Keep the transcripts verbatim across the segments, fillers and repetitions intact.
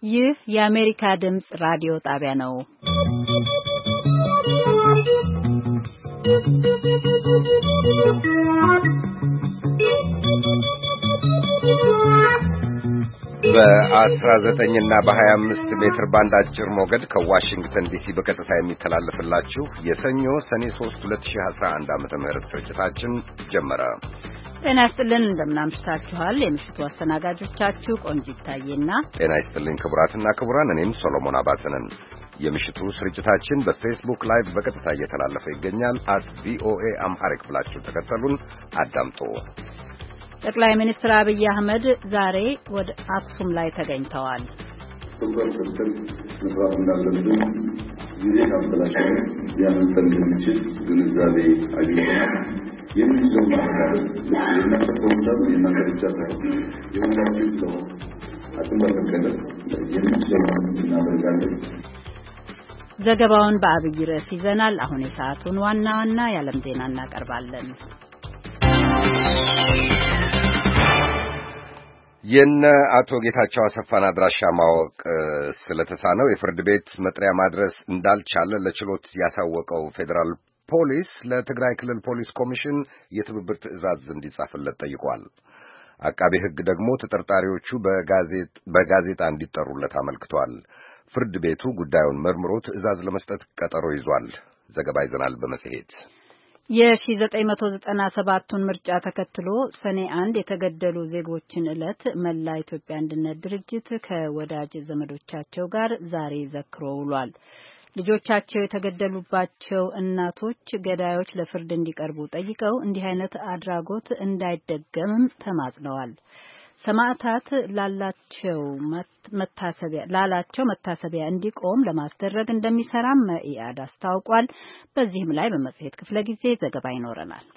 ይህ የአሜሪካ ድምጽ ራዲዮ ጣቢያ ነው። በአስራ ዘጠኝ እና በሀያ አምስት ሜትር ባንድ አጭር ሞገድ ከዋሽንግተን ዲሲ በቀጥታ የሚተላለፍላችሁ የሰኞ ሰኔ ሶስት ሁለት ሺህ አስራ አንድ ዓመተ ምህረት ስርጭታችን ጀመረ። ጤና ይስጥልን፣ እንደምናምሽታችኋል። የምሽቱ አስተናጋጆቻችሁ ቆንጂት ታዬና ጤና ይስጥልን ክቡራትና ክቡራን፣ እኔም ሶሎሞን አባተ ነን። የምሽቱ ስርጭታችን በፌስቡክ ላይቭ በቀጥታ እየተላለፈ ይገኛል። አት ቪኦኤ አምሃሪክ ብላችሁ ተከተሉን አዳምጡ። ጠቅላይ ሚኒስትር አብይ አህመድ ዛሬ ወደ አክሱም ላይ ተገኝተዋል። ትኩረት ሰጥተን መስራት እንዳለብን ጊዜ ካበላሸን ሊያመልጠን እንደሚችል ግንዛቤ አግኝተናል። የምንችለው ማድረግ የምንጠቀምበት የእናንተ ብቻ ሳይሆን የሁላችን ስለሆነ አቅም በፈቀደ የምንችለው እናደርጋለን። ዘገባውን በአብይ ርዕስ ይዘናል። አሁን የሰዓቱን ዋና ዋና የዓለም ዜና እናቀርባለን። የነ አቶ ጌታቸው አሰፋን አድራሻ ማወቅ ስለተሳነው የፍርድ ቤት መጥሪያ ማድረስ እንዳልቻለ ለችሎት ያሳወቀው ፌዴራል ፖሊስ ለትግራይ ክልል ፖሊስ ኮሚሽን የትብብር ትዕዛዝ እንዲጻፍለት ጠይቋል። አቃቤ ሕግ ደግሞ ተጠርጣሪዎቹ በጋዜጣ እንዲጠሩለት አመልክቷል። ፍርድ ቤቱ ጉዳዩን መርምሮ ትዕዛዝ ለመስጠት ቀጠሮ ይዟል። ዘገባ ይዘናል በመጽሔት። የ1997ቱን ምርጫ ተከትሎ ሰኔ አንድ የተገደሉ ዜጎችን ዕለት መላ ኢትዮጵያ አንድነት ድርጅት ከወዳጅ ዘመዶቻቸው ጋር ዛሬ ዘክሮ ውሏል። ልጆቻቸው የተገደሉባቸው እናቶች ገዳዮች ለፍርድ እንዲቀርቡ ጠይቀው እንዲህ አይነት አድራጎት እንዳይደገምም ተማጽነዋል። ሰማዕታት ላላቸው መታሰቢያ ላላቸው መታሰቢያ እንዲቆም ለማስደረግ እንደሚሰራም መኢአድ አስታውቋል። በዚህም ላይ በመጽሔት ክፍለ ጊዜ ዘገባ ይኖረናል።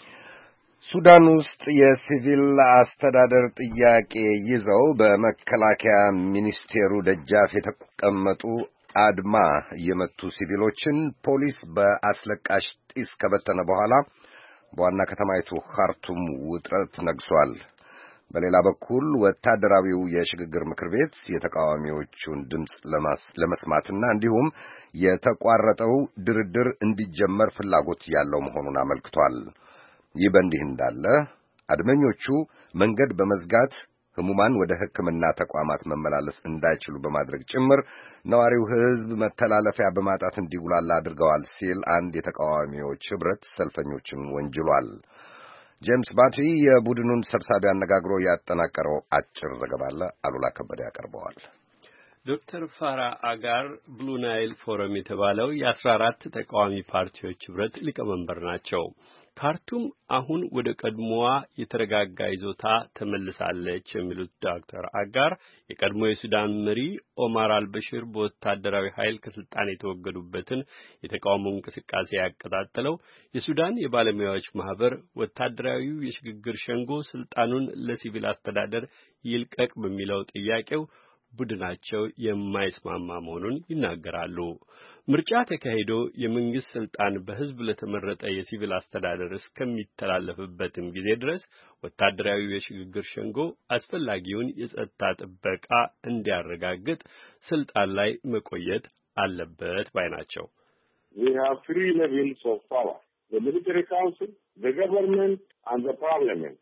ሱዳን ውስጥ የሲቪል አስተዳደር ጥያቄ ይዘው በመከላከያ ሚኒስቴሩ ደጃፍ የተቀመጡ አድማ የመቱ ሲቪሎችን ፖሊስ በአስለቃሽ ጢስ ከበተነ በኋላ በዋና ከተማይቱ ካርቱም ውጥረት ነግሷል። በሌላ በኩል ወታደራዊው የሽግግር ምክር ቤት የተቃዋሚዎቹን ድምፅ ለመስማትና እንዲሁም የተቋረጠው ድርድር እንዲጀመር ፍላጎት ያለው መሆኑን አመልክቷል። ይህ በእንዲህ እንዳለ አድመኞቹ መንገድ በመዝጋት ህሙማን ወደ ሕክምና ተቋማት መመላለስ እንዳይችሉ በማድረግ ጭምር ነዋሪው ሕዝብ መተላለፊያ በማጣት እንዲጉላላ አድርገዋል ሲል አንድ የተቃዋሚዎች ህብረት ሰልፈኞችን ወንጅሏል። ጄምስ ባቲ የቡድኑን ሰብሳቢ አነጋግሮ ያጠናቀረው አጭር ዘገባ አለ። አሉላ ከበደ ያቀርበዋል። ዶክተር ፋራ አጋር ብሉ ናይል ፎረም የተባለው የአስራ አራት ተቃዋሚ ፓርቲዎች ህብረት ሊቀመንበር ናቸው። ካርቱም አሁን ወደ ቀድሞዋ የተረጋጋ ይዞታ ተመልሳለች የሚሉት ዶክተር አጋር የቀድሞ የሱዳን መሪ ኦማር አልበሽር በወታደራዊ ኃይል ከስልጣን የተወገዱበትን የተቃውሞ እንቅስቃሴ ያቀጣጠለው የሱዳን የባለሙያዎች ማህበር ወታደራዊው የሽግግር ሸንጎ ስልጣኑን ለሲቪል አስተዳደር ይልቀቅ በሚለው ጥያቄው ቡድናቸው የማይስማማ መሆኑን ይናገራሉ። ምርጫ ተካሂዶ የመንግስት ስልጣን በህዝብ ለተመረጠ የሲቪል አስተዳደር እስከሚተላለፍበትም ጊዜ ድረስ ወታደራዊ የሽግግር ሸንጎ አስፈላጊውን የጸጥታ ጥበቃ እንዲያረጋግጥ ስልጣን ላይ መቆየት አለበት ባይ ናቸው። We have three levels of power: the military council, the government and the parliament.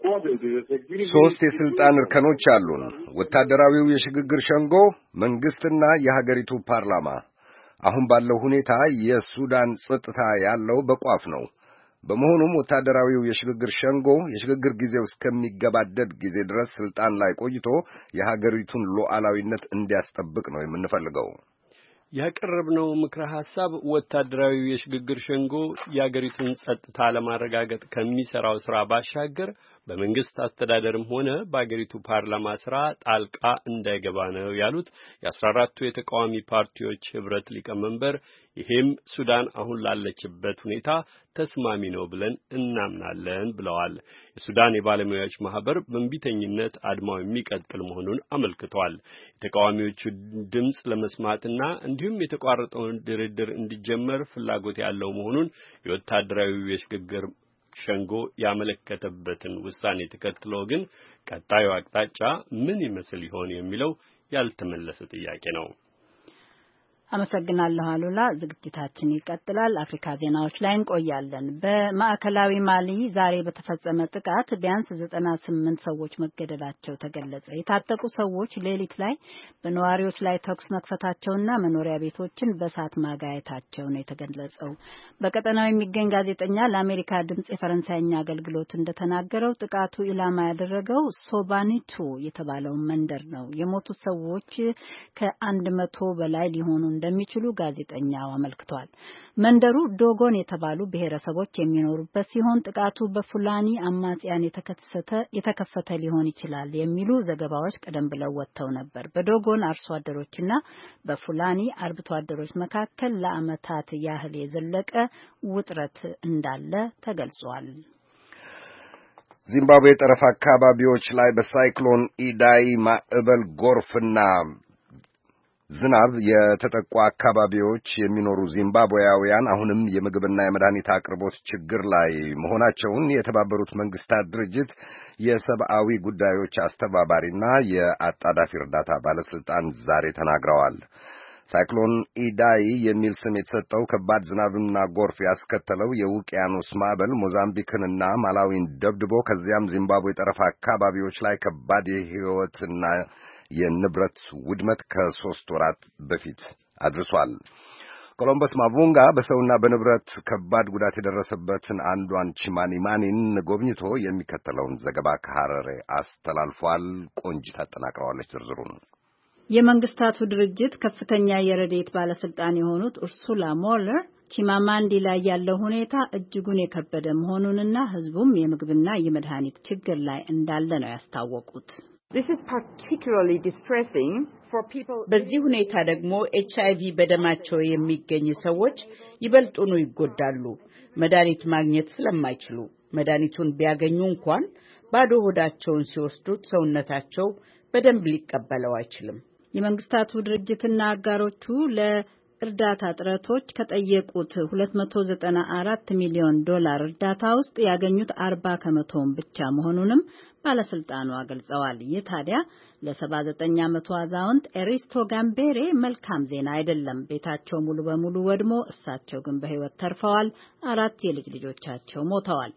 ሶስት የስልጣን እርከኖች አሉን። ወታደራዊው የሽግግር ሸንጎ፣ መንግስትና የሀገሪቱ ፓርላማ። አሁን ባለው ሁኔታ የሱዳን ጸጥታ ያለው በቋፍ ነው። በመሆኑም ወታደራዊው የሽግግር ሸንጎ የሽግግር ጊዜው እስከሚገባደድ ጊዜ ድረስ ስልጣን ላይ ቆይቶ የሀገሪቱን ሉዓላዊነት እንዲያስጠብቅ ነው የምንፈልገው። ያቀረብነው ምክረ ሐሳብ ወታደራዊ የሽግግር ሸንጎ የአገሪቱን ጸጥታ ለማረጋገጥ ከሚሰራው ስራ ባሻገር በመንግስት አስተዳደርም ሆነ በአገሪቱ ፓርላማ ስራ ጣልቃ እንዳይገባ ነው ያሉት የአስራ አራቱ የተቃዋሚ ፓርቲዎች ህብረት ሊቀመንበር፣ ይሄም ሱዳን አሁን ላለችበት ሁኔታ ተስማሚ ነው ብለን እናምናለን ብለዋል። የሱዳን የባለሙያዎች ማህበር በእንቢተኝነት አድማው የሚቀጥል መሆኑን አመልክቷል። የተቃዋሚዎቹ ድምፅ ለመስማትና እንዲሁም የተቋረጠውን ድርድር እንዲጀመር ፍላጎት ያለው መሆኑን የወታደራዊ የሽግግር ሸንጎ ያመለከተበትን ውሳኔ ተከትሎ ግን ቀጣዩ አቅጣጫ ምን ይመስል ይሆን የሚለው ያልተመለሰ ጥያቄ ነው። አመሰግናለሁ አሉላ። ዝግጅታችን ይቀጥላል። አፍሪካ ዜናዎች ላይ እንቆያለን። በማዕከላዊ ማሊ ዛሬ በተፈጸመ ጥቃት ቢያንስ ዘጠና ስምንት ሰዎች መገደላቸው ተገለጸ። የታጠቁ ሰዎች ሌሊት ላይ በነዋሪዎች ላይ ተኩስ መክፈታቸውና መኖሪያ ቤቶችን በእሳት ማጋየታቸው ነው የተገለጸው። በቀጠናው የሚገኝ ጋዜጠኛ ለአሜሪካ ድምጽ የፈረንሳይኛ አገልግሎት እንደተናገረው ጥቃቱ ኢላማ ያደረገው ሶባኒቱ የተባለውን መንደር ነው። የሞቱ ሰዎች ከአንድ መቶ በላይ ሊሆኑ እንደሚችሉ ጋዜጠኛው አመልክቷል። መንደሩ ዶጎን የተባሉ ብሔረሰቦች የሚኖሩበት ሲሆን ጥቃቱ በፉላኒ አማጽያን የተከሰተ የተከፈተ ሊሆን ይችላል የሚሉ ዘገባዎች ቀደም ብለው ወጥተው ነበር። በዶጎን አርሶ አደሮችና በፉላኒ አርብቶ አደሮች መካከል ለዓመታት ያህል የዘለቀ ውጥረት እንዳለ ተገልጿል። ዚምባብዌ ጠረፍ አካባቢዎች ላይ በሳይክሎን ኢዳይ ማዕበል ጎርፍና ዝናብ የተጠቁ አካባቢዎች የሚኖሩ ዚምባብዌያውያን አሁንም የምግብና የመድኃኒት አቅርቦት ችግር ላይ መሆናቸውን የተባበሩት መንግስታት ድርጅት የሰብአዊ ጉዳዮች አስተባባሪና የአጣዳፊ እርዳታ ባለስልጣን ዛሬ ተናግረዋል። ሳይክሎን ኢዳይ የሚል ስም የተሰጠው ከባድ ዝናብና ጎርፍ ያስከተለው የውቅያኖስ ማዕበል ሞዛምቢክንና ማላዊን ደብድቦ ከዚያም ዚምባብዌ ጠረፍ አካባቢዎች ላይ ከባድ የሕይወትና የንብረት ውድመት ከሶስት ወራት በፊት አድርሷል። ኮሎምበስ ማቡንጋ በሰውና በንብረት ከባድ ጉዳት የደረሰበትን አንዷን ቺማኒማኒን ጎብኝቶ የሚከተለውን ዘገባ ከሐረሬ አስተላልፏል። ቆንጂት አጠናቅረዋለች ዝርዝሩን። የመንግስታቱ ድርጅት ከፍተኛ የረድኤት ባለስልጣን የሆኑት ኡርሱላ ሞለር ቺማማንዲ ላይ ያለው ሁኔታ እጅጉን የከበደ መሆኑንና ህዝቡም የምግብና የመድኃኒት ችግር ላይ እንዳለ ነው ያስታወቁት። This is particularly distressing for people. በዚህ ሁኔታ ደግሞ ኤች አይ ቪ በደማቸው የሚገኝ ሰዎች ይበልጡኑ ይጎዳሉ። መድኃኒት ማግኘት ስለማይችሉ መድኃኒቱን ቢያገኙ እንኳን ባዶ ሆዳቸውን ሲወስዱት ሰውነታቸው በደንብ ሊቀበለው አይችልም። የመንግስታቱ ድርጅትና አጋሮቹ ለእርዳታ ጥረቶች ከጠየቁት ሁለት መቶ ዘጠና አራት ሚሊዮን ዶላር እርዳታ ውስጥ ያገኙት አርባ ከመቶውን ብቻ መሆኑንም ባለስልጣኑ ገልጸዋል። ይህ ታዲያ ለሰባ ዘጠኝ ዓመቱ አዛውንት ኤሪስቶ ጋምቤሬ መልካም ዜና አይደለም። ቤታቸው ሙሉ በሙሉ ወድሞ እሳቸው ግን በህይወት ተርፈዋል። አራት የልጅ ልጆቻቸው ሞተዋል።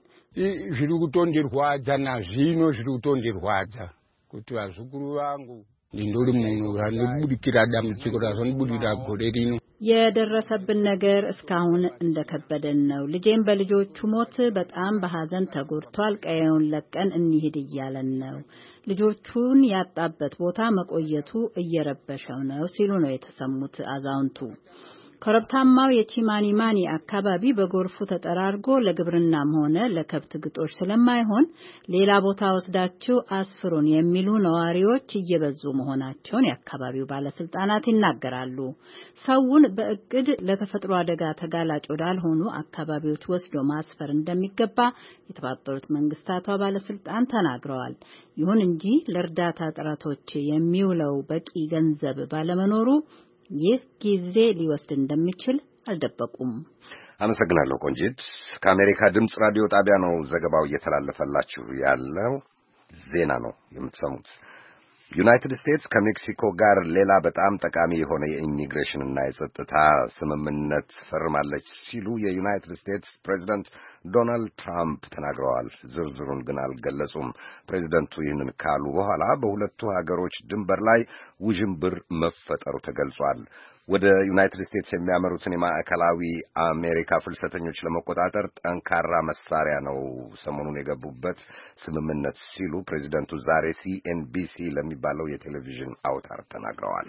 zvirikutondirwadza nazvino zvirikutondirwadza kuti vazukuru vangu ndindori munhu randibudikira dambudziko razondibudira gore rino የደረሰብን ነገር እስካሁን እንደከበደን ነው። ልጄም በልጆቹ ሞት በጣም በሐዘን ተጎድቷል። ቀየውን ለቀን እንሂድ እያለን ነው። ልጆቹን ያጣበት ቦታ መቆየቱ እየረበሸው ነው ሲሉ ነው የተሰሙት አዛውንቱ። ኮረብታማው የቺማኒማኒ አካባቢ በጎርፉ ተጠራርጎ ለግብርናም ሆነ ለከብት ግጦሽ ስለማይሆን ሌላ ቦታ ወስዳችሁ አስፍሩን የሚሉ ነዋሪዎች እየበዙ መሆናቸውን የአካባቢው ባለስልጣናት ይናገራሉ። ሰውን በእቅድ ለተፈጥሮ አደጋ ተጋላጭ ወዳልሆኑ አካባቢዎች ወስዶ ማስፈር እንደሚገባ የተባበሩት መንግስታቱ ባለስልጣን ተናግረዋል። ይሁን እንጂ ለእርዳታ ጥረቶች የሚውለው በቂ ገንዘብ ባለመኖሩ ይህ ጊዜ ሊወስድ እንደሚችል አልደበቁም። አመሰግናለሁ ቆንጂት። ከአሜሪካ ድምጽ ራዲዮ ጣቢያ ነው ዘገባው እየተላለፈላችሁ ያለው። ዜና ነው የምትሰሙት። ዩናይትድ ስቴትስ ከሜክሲኮ ጋር ሌላ በጣም ጠቃሚ የሆነ የኢሚግሬሽን እና የጸጥታ ስምምነት ፈርማለች ሲሉ የዩናይትድ ስቴትስ ፕሬዚደንት ዶናልድ ትራምፕ ተናግረዋል። ዝርዝሩን ግን አልገለጹም። ፕሬዚደንቱ ይህንን ካሉ በኋላ በሁለቱ ሀገሮች ድንበር ላይ ውዥንብር መፈጠሩ ተገልጿል። ወደ ዩናይትድ ስቴትስ የሚያመሩትን የማዕከላዊ አሜሪካ ፍልሰተኞች ለመቆጣጠር ጠንካራ መሳሪያ ነው ሰሞኑን የገቡበት ስምምነት ሲሉ ፕሬዚደንቱ ዛሬ ሲኤንቢሲ ለሚባለው የቴሌቪዥን አውታር ተናግረዋል።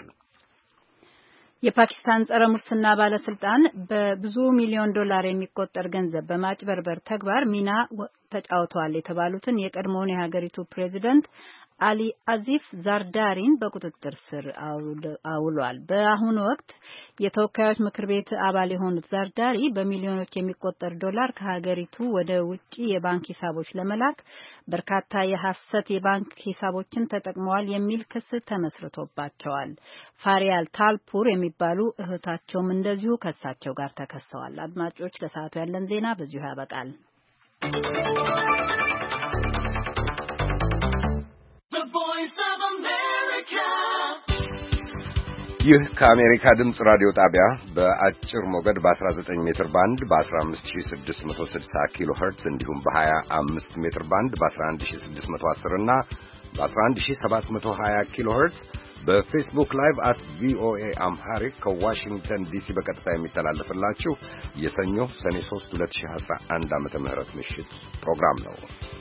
የፓኪስታን ጸረ ሙስና ባለስልጣን በብዙ ሚሊዮን ዶላር የሚቆጠር ገንዘብ በማጭበርበር ተግባር ሚና ተጫውተዋል የተባሉትን የቀድሞውን የሀገሪቱ ፕሬዚደንት አሊ አዚፍ ዛርዳሪን በቁጥጥር ስር አውሏል። በአሁኑ ወቅት የተወካዮች ምክር ቤት አባል የሆኑት ዛርዳሪ በሚሊዮኖች የሚቆጠር ዶላር ከሀገሪቱ ወደ ውጪ የባንክ ሂሳቦች ለመላክ በርካታ የሐሰት የባንክ ሂሳቦችን ተጠቅመዋል የሚል ክስ ተመስርቶባቸዋል። ፋሪያል ታልፑር የሚባሉ እህታቸውም እንደዚሁ ከሳቸው ጋር ተከሰዋል። አድማጮች፣ ለሰዓቱ ያለን ዜና በዚሁ ያበቃል። ይህ ከአሜሪካ ድምፅ ራዲዮ ጣቢያ በአጭር ሞገድ በ19 ሜትር ባንድ በ15660 ኪሎ ሄርትዝ እንዲሁም በ25 ሜትር ባንድ በ11610 እና በ11720 ኪሎ ሄርትዝ በፌስቡክ ላይቭ አት ቪኦኤ አምሃሪክ ከዋሽንግተን ዲሲ በቀጥታ የሚተላለፍላችሁ የሰኞ ሰኔ ሶስት ሁለት ሺህ አስራ አንድ ዓመተ ምህረት ምሽት ፕሮግራም ነው።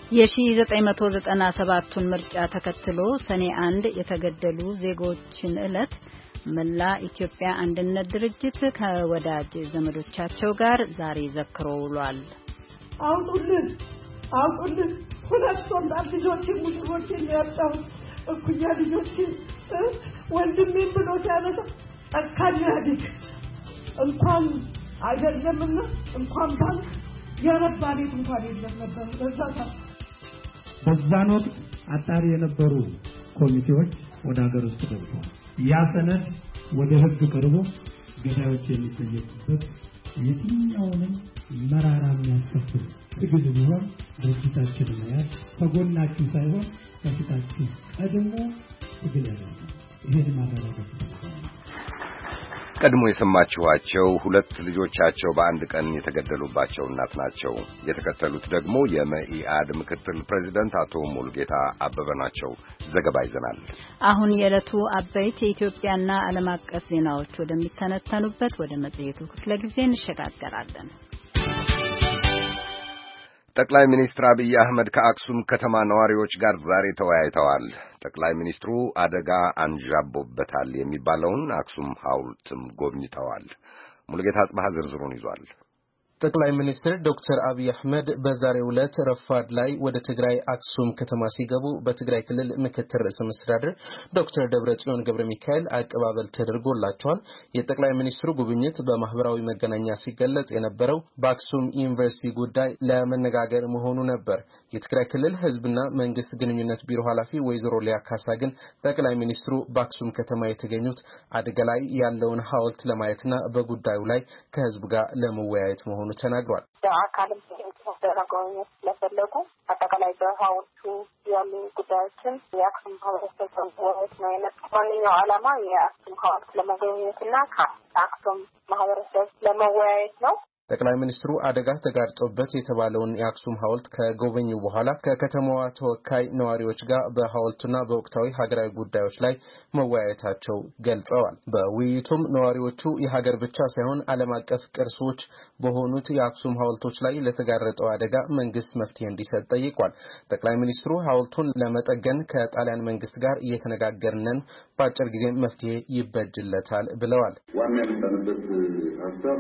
የ1997ቱን ምርጫ ተከትሎ ሰኔ አንድ የተገደሉ ዜጎችን ዕለት መላ ኢትዮጵያ አንድነት ድርጅት ከወዳጅ ዘመዶቻቸው ጋር ዛሬ ዘክሮ ውሏል። አውጡልን አውጡልን ሁለት ወንድ ልጆች ሙስሊሞች ያጣው እኩያ ልጆች ወንድሜን ብሎ ሲያነሳ አካኝ ያዲክ እንኳን አይደለምና እንኳን ባንክ የረባ ቤት እንኳን የለም ነበር። በዛታ በዛን ወቅት አጣሪ የነበሩ ኮሚቴዎች ወደ ሀገር ውስጥ ገብተዋል። ያ ሰነድ ወደ ህግ ቀርቦ ገዳዮች የሚጠየቁበት የትኛውንም መራራ የሚያስከፍል ትግል ቢሆን ድርጅታችን መያዝ ከጎናችሁ ሳይሆን ከፊታችሁ ቀድሞ ትግል ያደርጋል። ይሄን ማረጋገጥ ቀድሞ የሰማችኋቸው ሁለት ልጆቻቸው በአንድ ቀን የተገደሉባቸው እናት ናቸው። የተከተሉት ደግሞ የመኢአድ ምክትል ፕሬዚደንት አቶ ሙሉጌታ አበበ ናቸው። ዘገባ ይዘናል። አሁን የዕለቱ አበይት የኢትዮጵያና ዓለም አቀፍ ዜናዎች ወደሚተነተኑበት ወደ መጽሔቱ ክፍለ ጊዜ እንሸጋገራለን። ጠቅላይ ሚኒስትር አብይ አህመድ ከአክሱም ከተማ ነዋሪዎች ጋር ዛሬ ተወያይተዋል። ጠቅላይ ሚኒስትሩ አደጋ አንዣቦበታል የሚባለውን አክሱም ሐውልትም ጎብኝተዋል። ሙሉጌታ አጽባህ ዝርዝሩን ይዟል። ጠቅላይ ሚኒስትር ዶክተር አብይ አህመድ በዛሬው ዕለት ረፋድ ላይ ወደ ትግራይ አክሱም ከተማ ሲገቡ በትግራይ ክልል ምክትል ርዕሰ መስተዳድር ዶክተር ደብረጽዮን ገብረ ሚካኤል አቀባበል ተደርጎላቸዋል። የጠቅላይ ሚኒስትሩ ጉብኝት በማህበራዊ መገናኛ ሲገለጽ የነበረው በአክሱም ዩኒቨርሲቲ ጉዳይ ለመነጋገር መሆኑ ነበር። የትግራይ ክልል ህዝብና መንግስት ግንኙነት ቢሮ ኃላፊ ወይዘሮ ሊያ ካሳ ግን ጠቅላይ ሚኒስትሩ በአክሱም ከተማ የተገኙት አደጋ ላይ ያለውን ሐውልት ለማየትና በጉዳዩ ላይ ከህዝብ ጋር ለመወያየት መሆኑ ተናግሯል። በአካልም ተደረገውኝ ስለፈለጉ አጠቃላይ በሐውልቱ ያሉ ጉዳዮችን የአክሱም ማህበረሰብ ተወያይቶ ነው የመጣው። ዋነኛው ዓላማ የአክሱም ሐውልት ለመጎብኘትና ከአክሱም ማህበረሰብ ለመወያየት ነው። ጠቅላይ ሚኒስትሩ አደጋ ተጋርጦበት የተባለውን የአክሱም ሐውልት ከጎበኙ በኋላ ከከተማዋ ተወካይ ነዋሪዎች ጋር በሐውልቱና በወቅታዊ ሀገራዊ ጉዳዮች ላይ መወያየታቸው ገልጸዋል። በውይይቱም ነዋሪዎቹ የሀገር ብቻ ሳይሆን ዓለም አቀፍ ቅርሶች በሆኑት የአክሱም ሐውልቶች ላይ ለተጋረጠው አደጋ መንግስት መፍትሄ እንዲሰጥ ጠይቋል። ጠቅላይ ሚኒስትሩ ሐውልቱን ለመጠገን ከጣሊያን መንግስት ጋር እየተነጋገርነን በአጭር ጊዜ መፍትሄ ይበጅለታል ብለዋል። ዋና የምታነበት ሀሳብ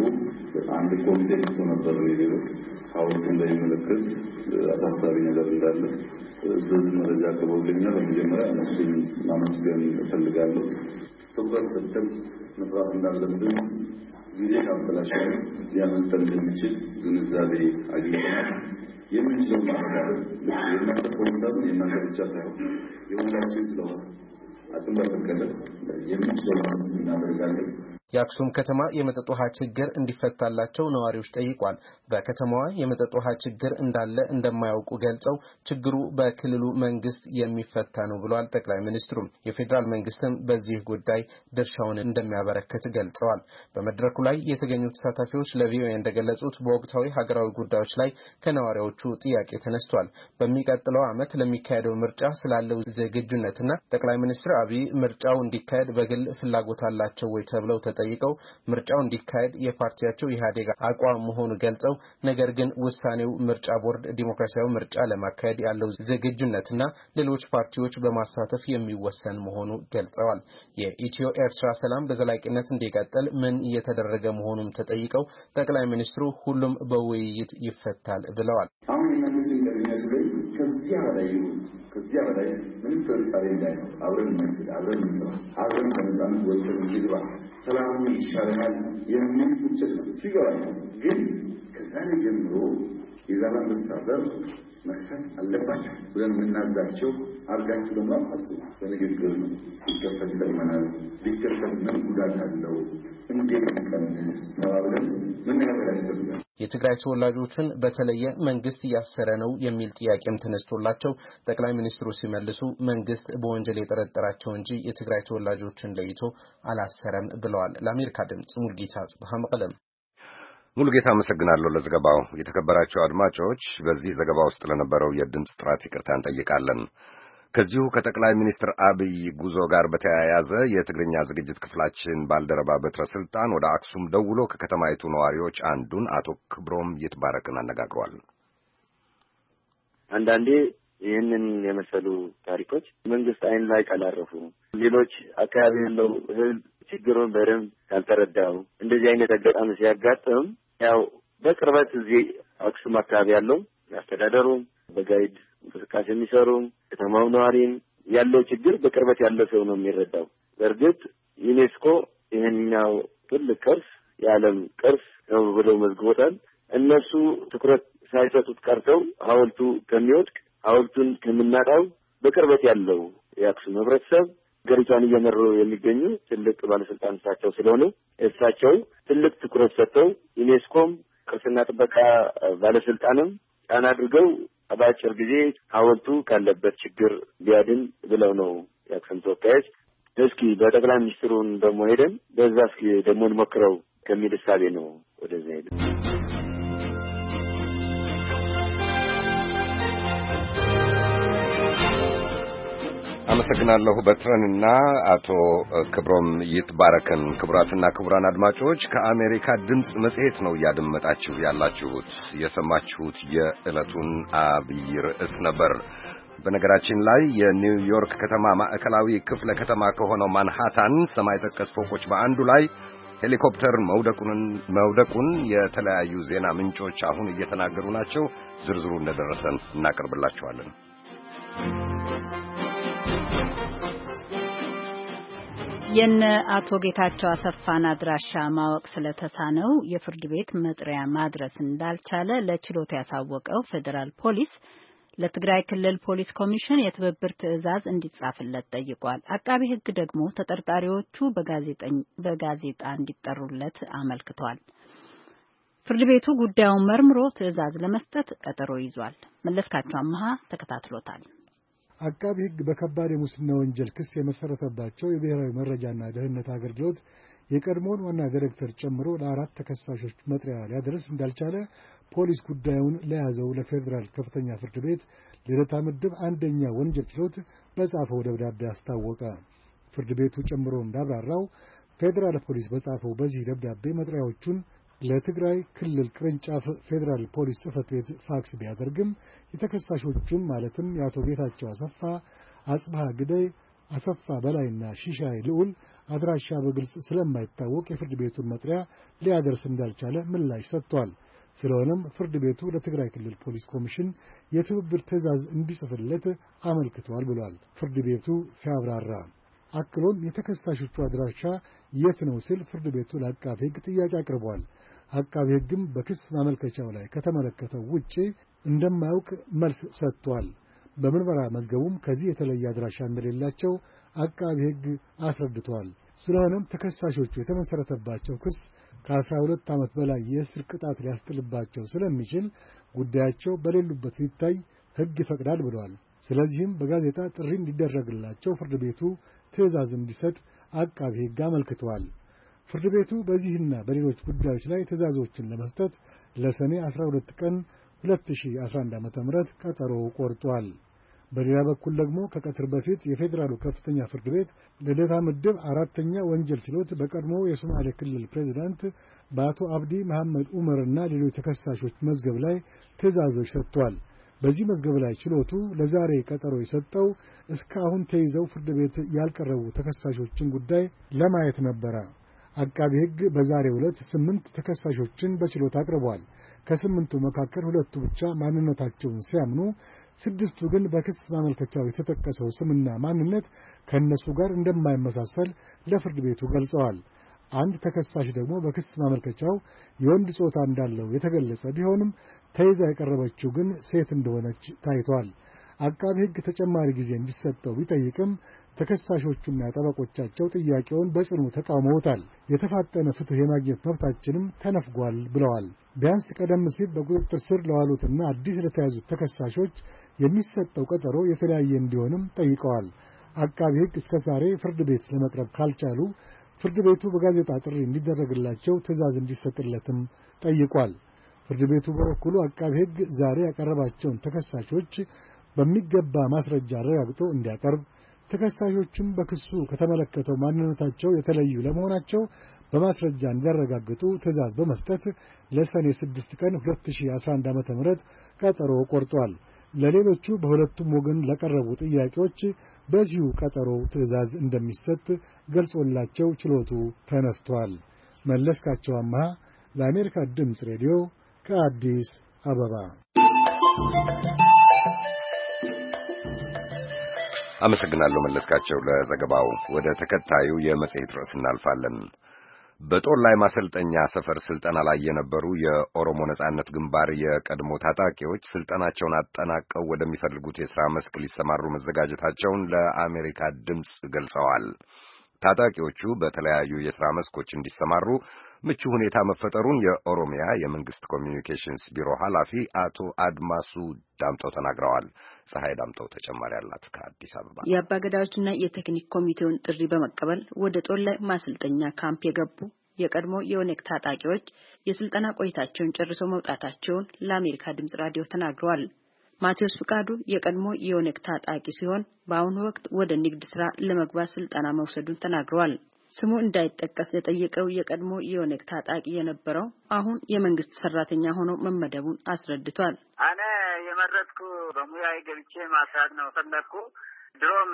አንድ ኮሚቴ ተሰጥቶ ነበር ነው ሐውልቱን በሚመለከት አሳሳቢ ነገር እንዳለ ስለዚህ መረጃ ቀርቦልኛል። በመጀመሪያ እነሱን ማመስገን እፈልጋለሁ። ትኩረት ሰጥተን መስራት እንዳለብን ጊዜ ካበላሸን ሊያመልጠን እንደሚችል ግንዛቤ አግኝተናል። የምንችለው ማረጋገጥ የእናንተ ኮንሰርን የእናንተ ብቻ ሳይሆን የሁላችን ስለሆነ አቅም በፈቀደ የምንችለው እናደርጋለን። የአክሱም ከተማ የመጠጥ ውሃ ችግር እንዲፈታላቸው ነዋሪዎች ጠይቋል። በከተማዋ የመጠጥ ውሃ ችግር እንዳለ እንደማያውቁ ገልጸው ችግሩ በክልሉ መንግስት የሚፈታ ነው ብለዋል። ጠቅላይ ሚኒስትሩም የፌዴራል መንግስትም በዚህ ጉዳይ ድርሻውን እንደሚያበረክት ገልጸዋል። በመድረኩ ላይ የተገኙ ተሳታፊዎች ለቪኦኤ እንደገለጹት በወቅታዊ ሀገራዊ ጉዳዮች ላይ ከነዋሪዎቹ ጥያቄ ተነስቷል። በሚቀጥለው ዓመት ለሚካሄደው ምርጫ ስላለው ዝግጁነትና ጠቅላይ ሚኒስትር አብይ ምርጫው እንዲካሄድ በግል ፍላጎት አላቸው ወይ ተብለው ጠይቀው ምርጫው እንዲካሄድ የፓርቲያቸው ኢህአዴግ አቋም መሆኑ ገልጸው ነገር ግን ውሳኔው ምርጫ ቦርድ ዲሞክራሲያዊ ምርጫ ለማካሄድ ያለው ዝግጁነትና ሌሎች ፓርቲዎች በማሳተፍ የሚወሰን መሆኑ ገልጸዋል። የኢትዮ ኤርትራ ሰላም በዘላቂነት እንዲቀጥል ምን እየተደረገ መሆኑን ተጠይቀው ጠቅላይ ሚኒስትሩ ሁሉም በውይይት ይፈታል ብለዋል። አሁን እነዚህ እንደሚመስለኝ ከዚያ በላይ ከዚያ በላይ ምን ተስፋዬ እንዳይኖር አብረን መንገድ አብረን ነው አብረን በነፃነት ወጥተን እንግባ ሰላሙ ይሻላል የሚል ቁጭት ነው ይገባል። ግን ከዛሬ ጀምሮ የዛሬ መስተዳድር መከፈል አለባቸው ብለን የምናዛቸው አርጋችሁ ደግሞ አስቡ። በንግግር ነው ሊከፈት ይጠቅመናል፣ ሊከፈት ምን ጉዳት አለው፣ እንዴት እንቀንስ ተባብለን መነጋገር ያስፈልጋል። የትግራይ ተወላጆችን በተለየ መንግስት እያሰረ ነው የሚል ጥያቄም ተነስቶላቸው ጠቅላይ ሚኒስትሩ ሲመልሱ መንግስት በወንጀል የጠረጠራቸው እንጂ የትግራይ ተወላጆችን ለይቶ አላሰረም ብለዋል። ለአሜሪካ ድምጽ ሙልጌታ ጽብሃ መቀለም። ሙልጌታ አመሰግናለሁ ለዘገባው። የተከበራቸው አድማጮች በዚህ ዘገባ ውስጥ ለነበረው የድምጽ ጥራት ይቅርታ እንጠይቃለን። ከዚሁ ከጠቅላይ ሚኒስትር አብይ ጉዞ ጋር በተያያዘ የትግርኛ ዝግጅት ክፍላችን ባልደረባ በትረ ስልጣን ወደ አክሱም ደውሎ ከከተማይቱ ነዋሪዎች አንዱን አቶ ክብሮም ይትባረክን አነጋግሯል። አንዳንዴ ይህንን የመሰሉ ታሪኮች መንግስት አይን ላይ ካላረፉ፣ ሌሎች አካባቢ ያለው ህዝብ ችግሩን በደንብ ካልተረዳው እንደዚህ አይነት አጋጣሚ ሲያጋጥም ያው በቅርበት እዚህ አክሱም አካባቢ ያለው ያስተዳደሩ በጋይድ እንቅስቃሴ የሚሰሩ ከተማው ነዋሪም ያለው ችግር በቅርበት ያለ ሰው ነው የሚረዳው። በእርግጥ ዩኔስኮ ይህኛው ትልቅ ቅርስ የዓለም ቅርስ ነው ብለው መዝግቦታል። እነሱ ትኩረት ሳይሰጡት ቀርተው ሐውልቱ ከሚወድቅ ሐውልቱን ከምናጣው በቅርበት ያለው የአክሱም ህብረተሰብ ገሪቷን እየመሩ የሚገኙ ትልቅ ባለስልጣን እሳቸው ስለሆነ እሳቸው ትልቅ ትኩረት ሰጥተው ዩኔስኮም ቅርስና ጥበቃ ባለስልጣንም ጫና አድርገው በአጭር ጊዜ ሐውልቱ ካለበት ችግር ቢያድን ብለው ነው የአክሱም ተወካዮች። እስኪ በጠቅላይ ሚኒስትሩን ደግሞ ሄደን በዛ እስኪ ደግሞ እንሞክረው ከሚል እሳቤ ነው ወደዛ ሄደን። አመሰግናለሁ በትረንና አቶ ክብሮም ይትባረክን። ክቡራትና ክቡራን አድማጮች ከአሜሪካ ድምጽ መጽሔት ነው እያደመጣችሁ ያላችሁት። የሰማችሁት የዕለቱን አብይ ርዕስ ነበር። በነገራችን ላይ የኒውዮርክ ከተማ ማዕከላዊ ክፍለ ከተማ ከሆነው ማንሃታን ሰማይ ጠቀስ ፎቆች በአንዱ ላይ ሄሊኮፕተር መውደቁን መውደቁን የተለያዩ ዜና ምንጮች አሁን እየተናገሩ ናቸው። ዝርዝሩ እንደደረሰን እናቀርብላችኋለን። የነ አቶ ጌታቸው አሰፋን አድራሻ ማወቅ ስለተሳነው የፍርድ ቤት መጥሪያ ማድረስ እንዳልቻለ ለችሎት ያሳወቀው ፌዴራል ፖሊስ ለትግራይ ክልል ፖሊስ ኮሚሽን የትብብር ትዕዛዝ እንዲጻፍለት ጠይቋል። አቃቢ ሕግ ደግሞ ተጠርጣሪዎቹ በጋዜጣ እንዲጠሩለት አመልክቷል። ፍርድ ቤቱ ጉዳዩን መርምሮ ትዕዛዝ ለመስጠት ቀጠሮ ይዟል። መለስካቸው አማሃ ተከታትሎታል። አቃቢ ሕግ በከባድ የሙስና ወንጀል ክስ የመሰረተባቸው የብሔራዊ መረጃና ደህንነት አገልግሎት የቀድሞውን ዋና ዳይሬክተር ጨምሮ ለአራት ተከሳሾች መጥሪያ ሊያደርስ እንዳልቻለ ፖሊስ ጉዳዩን ለያዘው ለፌዴራል ከፍተኛ ፍርድ ቤት ልደታ ምድብ አንደኛ ወንጀል ችሎት በጻፈው ደብዳቤ አስታወቀ። ፍርድ ቤቱ ጨምሮ እንዳብራራው ፌዴራል ፖሊስ በጻፈው በዚህ ደብዳቤ መጥሪያዎቹን ለትግራይ ክልል ቅርንጫፍ ፌዴራል ፖሊስ ጽሕፈት ቤት ፋክስ ቢያደርግም የተከሳሾቹም ማለትም የአቶ ጌታቸው አሰፋ፣ አጽብሃ ግደይ፣ አሰፋ በላይና ሺሻይ ልዑል አድራሻ በግልጽ ስለማይታወቅ የፍርድ ቤቱን መጥሪያ ሊያደርስ እንዳልቻለ ምላሽ ሰጥቷል። ስለሆነም ፍርድ ቤቱ ለትግራይ ክልል ፖሊስ ኮሚሽን የትብብር ትዕዛዝ እንዲጽፍለት አመልክቷል ብሏል። ፍርድ ቤቱ ሲያብራራ አክሎም የተከሳሾቹ አድራሻ የት ነው ሲል ፍርድ ቤቱ ለአቃቤ ሕግ ጥያቄ አቅርቧል። አቃቤ ሕግም በክስ ማመልከቻው ላይ ከተመለከተው ውጪ እንደማያውቅ መልስ ሰጥቷል። በምርመራ መዝገቡም ከዚህ የተለየ አድራሻ እንደሌላቸው አቃቤ ሕግ አስረድቷል። ስለሆነም ተከሳሾቹ የተመሰረተባቸው ክስ ከአስራ ሁለት ዓመት በላይ የእስር ቅጣት ሊያስጥልባቸው ስለሚችል ጉዳያቸው በሌሉበት ሊታይ ሕግ ይፈቅዳል ብሏል። ስለዚህም በጋዜጣ ጥሪ እንዲደረግላቸው ፍርድ ቤቱ ትዕዛዝ እንዲሰጥ አቃቤ ሕግ አመልክቷል። ፍርድ ቤቱ በዚህና በሌሎች ጉዳዮች ላይ ትዕዛዞችን ለመስጠት ለሰኔ አስራ ሁለት ቀን ሁለት ሺህ አስራ አንድ ዓመተ ምህረት ቀጠሮ ቆርጧል። በሌላ በኩል ደግሞ ከቀትር በፊት የፌዴራሉ ከፍተኛ ፍርድ ቤት ልደታ ምድብ አራተኛ ወንጀል ችሎት በቀድሞ የሶማሌ ክልል ፕሬዝዳንት በአቶ አብዲ መሐመድ ዑመርና ሌሎች ተከሳሾች መዝገብ ላይ ትዕዛዞች ሰጥቷል። በዚህ መዝገብ ላይ ችሎቱ ለዛሬ ቀጠሮ የሰጠው እስካሁን ተይዘው ፍርድ ቤት ያልቀረቡ ተከሳሾችን ጉዳይ ለማየት ነበረ። አቃቢ ሕግ በዛሬው ዕለት ስምንት ተከሳሾችን በችሎት አቅርቧል። ከስምንቱ መካከል ሁለቱ ብቻ ማንነታቸውን ሲያምኑ፣ ስድስቱ ግን በክስ ማመልከቻው የተጠቀሰው ስምና ማንነት ከእነሱ ጋር እንደማይመሳሰል ለፍርድ ቤቱ ገልጸዋል። አንድ ተከሳሽ ደግሞ በክስ ማመልከቻው የወንድ ጾታ እንዳለው የተገለጸ ቢሆንም ተይዛ የቀረበችው ግን ሴት እንደሆነች ታይቷል። አቃቤ ሕግ ተጨማሪ ጊዜ እንዲሰጠው ቢጠይቅም ተከሳሾቹና ጠበቆቻቸው ጥያቄውን በጽኑ ተቃውመውታል። የተፋጠነ ፍትህ የማግኘት መብታችንም ተነፍጓል ብለዋል። ቢያንስ ቀደም ሲል በቁጥጥር ስር ለዋሉትና አዲስ ለተያዙት ተከሳሾች የሚሰጠው ቀጠሮ የተለያየ እንዲሆንም ጠይቀዋል። አቃቤ ሕግ እስከ ዛሬ ፍርድ ቤት ለመቅረብ ካልቻሉ ፍርድ ቤቱ በጋዜጣ ጥሪ እንዲደረግላቸው ትዕዛዝ እንዲሰጥለትም ጠይቋል። ፍርድ ቤቱ በበኩሉ አቃቤ ሕግ ዛሬ ያቀረባቸውን ተከሳሾች በሚገባ ማስረጃ አረጋግጦ እንዲያቀርብ፣ ተከሳሾችም በክሱ ከተመለከተው ማንነታቸው የተለዩ ለመሆናቸው በማስረጃ እንዲያረጋግጡ ትዕዛዝ በመስጠት ለሰኔ ስድስት ቀን ሁለት ሺህ አስራ አንድ ዓመተ ምህረት ቀጠሮ ቆርጧል። ለሌሎቹ በሁለቱም ወገን ለቀረቡ ጥያቄዎች በዚሁ ቀጠሮ ትዕዛዝ እንደሚሰጥ ገልጾላቸው ችሎቱ ተነስቷል። መለስካቸው አምሃ ለአሜሪካ ድምፅ ሬዲዮ ከአዲስ አበባ። አመሰግናለሁ መለስካቸው ለዘገባው። ወደ ተከታዩ የመጽሔት ርዕስ እናልፋለን። በጦር ላይ ማሰልጠኛ ሰፈር ስልጠና ላይ የነበሩ የኦሮሞ ነጻነት ግንባር የቀድሞ ታጣቂዎች ስልጠናቸውን አጠናቀው ወደሚፈልጉት የሥራ መስክ ሊሰማሩ መዘጋጀታቸውን ለአሜሪካ ድምፅ ገልጸዋል። ታጣቂዎቹ በተለያዩ የሥራ መስኮች እንዲሰማሩ ምቹ ሁኔታ መፈጠሩን የኦሮሚያ የመንግስት ኮሚኒኬሽንስ ቢሮ ኃላፊ አቶ አድማሱ ዳምጠው ተናግረዋል። ፀሐይ ዳምጠው ተጨማሪ አላት ከአዲስ አበባ። የአባገዳዎችና የቴክኒክ ኮሚቴውን ጥሪ በመቀበል ወደ ጦር ላይ ማሰልጠኛ ካምፕ የገቡ የቀድሞ የኦነግ ታጣቂዎች የስልጠና ቆይታቸውን ጨርሰው መውጣታቸውን ለአሜሪካ ድምጽ ራዲዮ ተናግረዋል። ማቴዎስ ፍቃዱ የቀድሞ የኦነግ ታጣቂ ሲሆን በአሁኑ ወቅት ወደ ንግድ ስራ ለመግባት ስልጠና መውሰዱን ተናግረዋል። ስሙ እንዳይጠቀስ የጠየቀው የቀድሞ የኦነግ ታጣቂ የነበረው አሁን የመንግስት ሰራተኛ ሆኖ መመደቡን አስረድቷል። አነ የመረጥኩ በሙያዬ ገብቼ ማስራት ነው ፈለኩ። ድሮም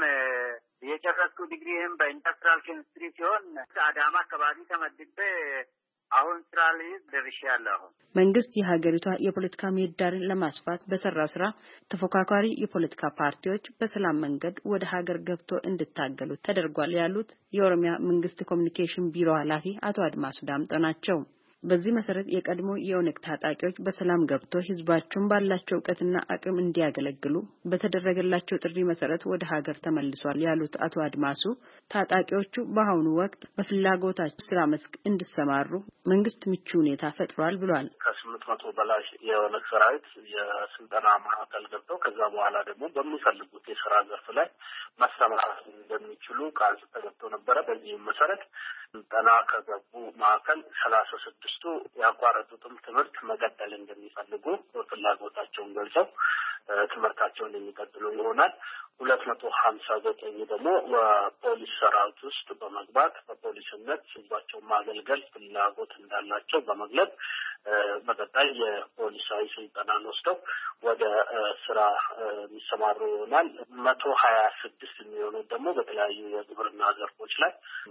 የጨረስኩ ዲግሪም በኢንዱስትሪያል ኬሚስትሪ ሲሆን አዳማ አካባቢ ተመድቤ አሁን ስራ ላይ ደርሻለሁ። መንግስት የሀገሪቷ የፖለቲካ ምህዳርን ለማስፋት በሰራው ስራ ተፎካካሪ የፖለቲካ ፓርቲዎች በሰላም መንገድ ወደ ሀገር ገብቶ እንዲታገሉ ተደርጓል ያሉት የኦሮሚያ መንግስት ኮሚኒኬሽን ቢሮ ኃላፊ አቶ አድማሱ ዳምጠው ናቸው። በዚህ መሰረት የቀድሞ የኦነግ ታጣቂዎች በሰላም ገብቶ ህዝባቸውን ባላቸው ዕውቀትና አቅም እንዲያገለግሉ በተደረገላቸው ጥሪ መሰረት ወደ ሀገር ተመልሷል ያሉት አቶ አድማሱ ታጣቂዎቹ በአሁኑ ወቅት በፍላጎታቸው ስራ መስክ እንዲሰማሩ መንግስት ምቹ ሁኔታ ፈጥሯል ብሏል። ከስምንት መቶ በላይ የኦነግ ሰራዊት የስልጠና ማዕከል ገብተው ከዛ በኋላ ደግሞ በሚፈልጉት የስራ ዘርፍ ላይ ማስተማራት እንደሚችሉ ቃል ተገብቶ ነበረ። በዚህም መሰረት ስልጠና ከገቡ ማዕከል ሰላሳ ስድስቱ ያቋረጡትም ትምህርት መቀጠል እንደሚፈልጉ ፍላጎታቸውን ገልጸው ትምህርታቸውን የሚቀጥሉ ይሆናል። ሁለት መቶ ሀምሳ ዘጠኝ ደግሞ በፖሊስ ሰራዊት ውስጥ በመግባት በፖሊስነት ህዝባቸውን ማገልገል ፍላጎት እንዳላቸው በመግለጽ በቀጣይ የፖሊሳዊ ስልጠናን ወስደው ወደ ስራ የሚሰማሩ ይሆናል። መቶ ሀያ ስድስት የሚሆኑት ደግሞ በተለያዩ የግብርና ዘርፎች ላይ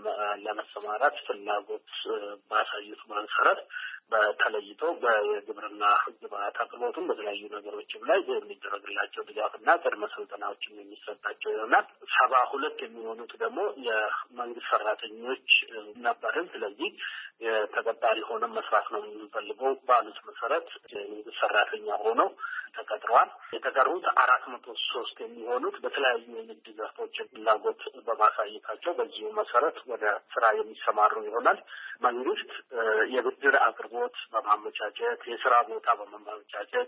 ለመሰማራት ፍላጎት ባሳዩት መሰረት በተለይቶ በግብርና ግብዓት አቅርቦቱም በተለያዩ ነገሮችም ላይ የሚደረግላቸው ድጋፍና ቅድመ ስልጠናዎችም የሚሰጣቸው ይሆናል። ሰባ ሁለት የሚሆኑት ደግሞ የመንግስት ሰራተኞች ነበርን። ስለዚህ ተቀጣሪ ሆነን መስራት ነው የምንፈልገው ባሉት መሰረት የመንግስት ሰራተኛ ሆነው ተቀጥረዋል። የተቀሩት አራት መቶ ሶስት የሚሆኑት በተለያዩ የንግድ ዘርፎች ፍላጎት በማሳየታቸው በዚሁ መሰረት ወደ ስራ የሚሰማሩ ይሆናል። መንግስት የብድር አቅርቦት በማመቻቸት የስራ ቦታ በማመቻቸት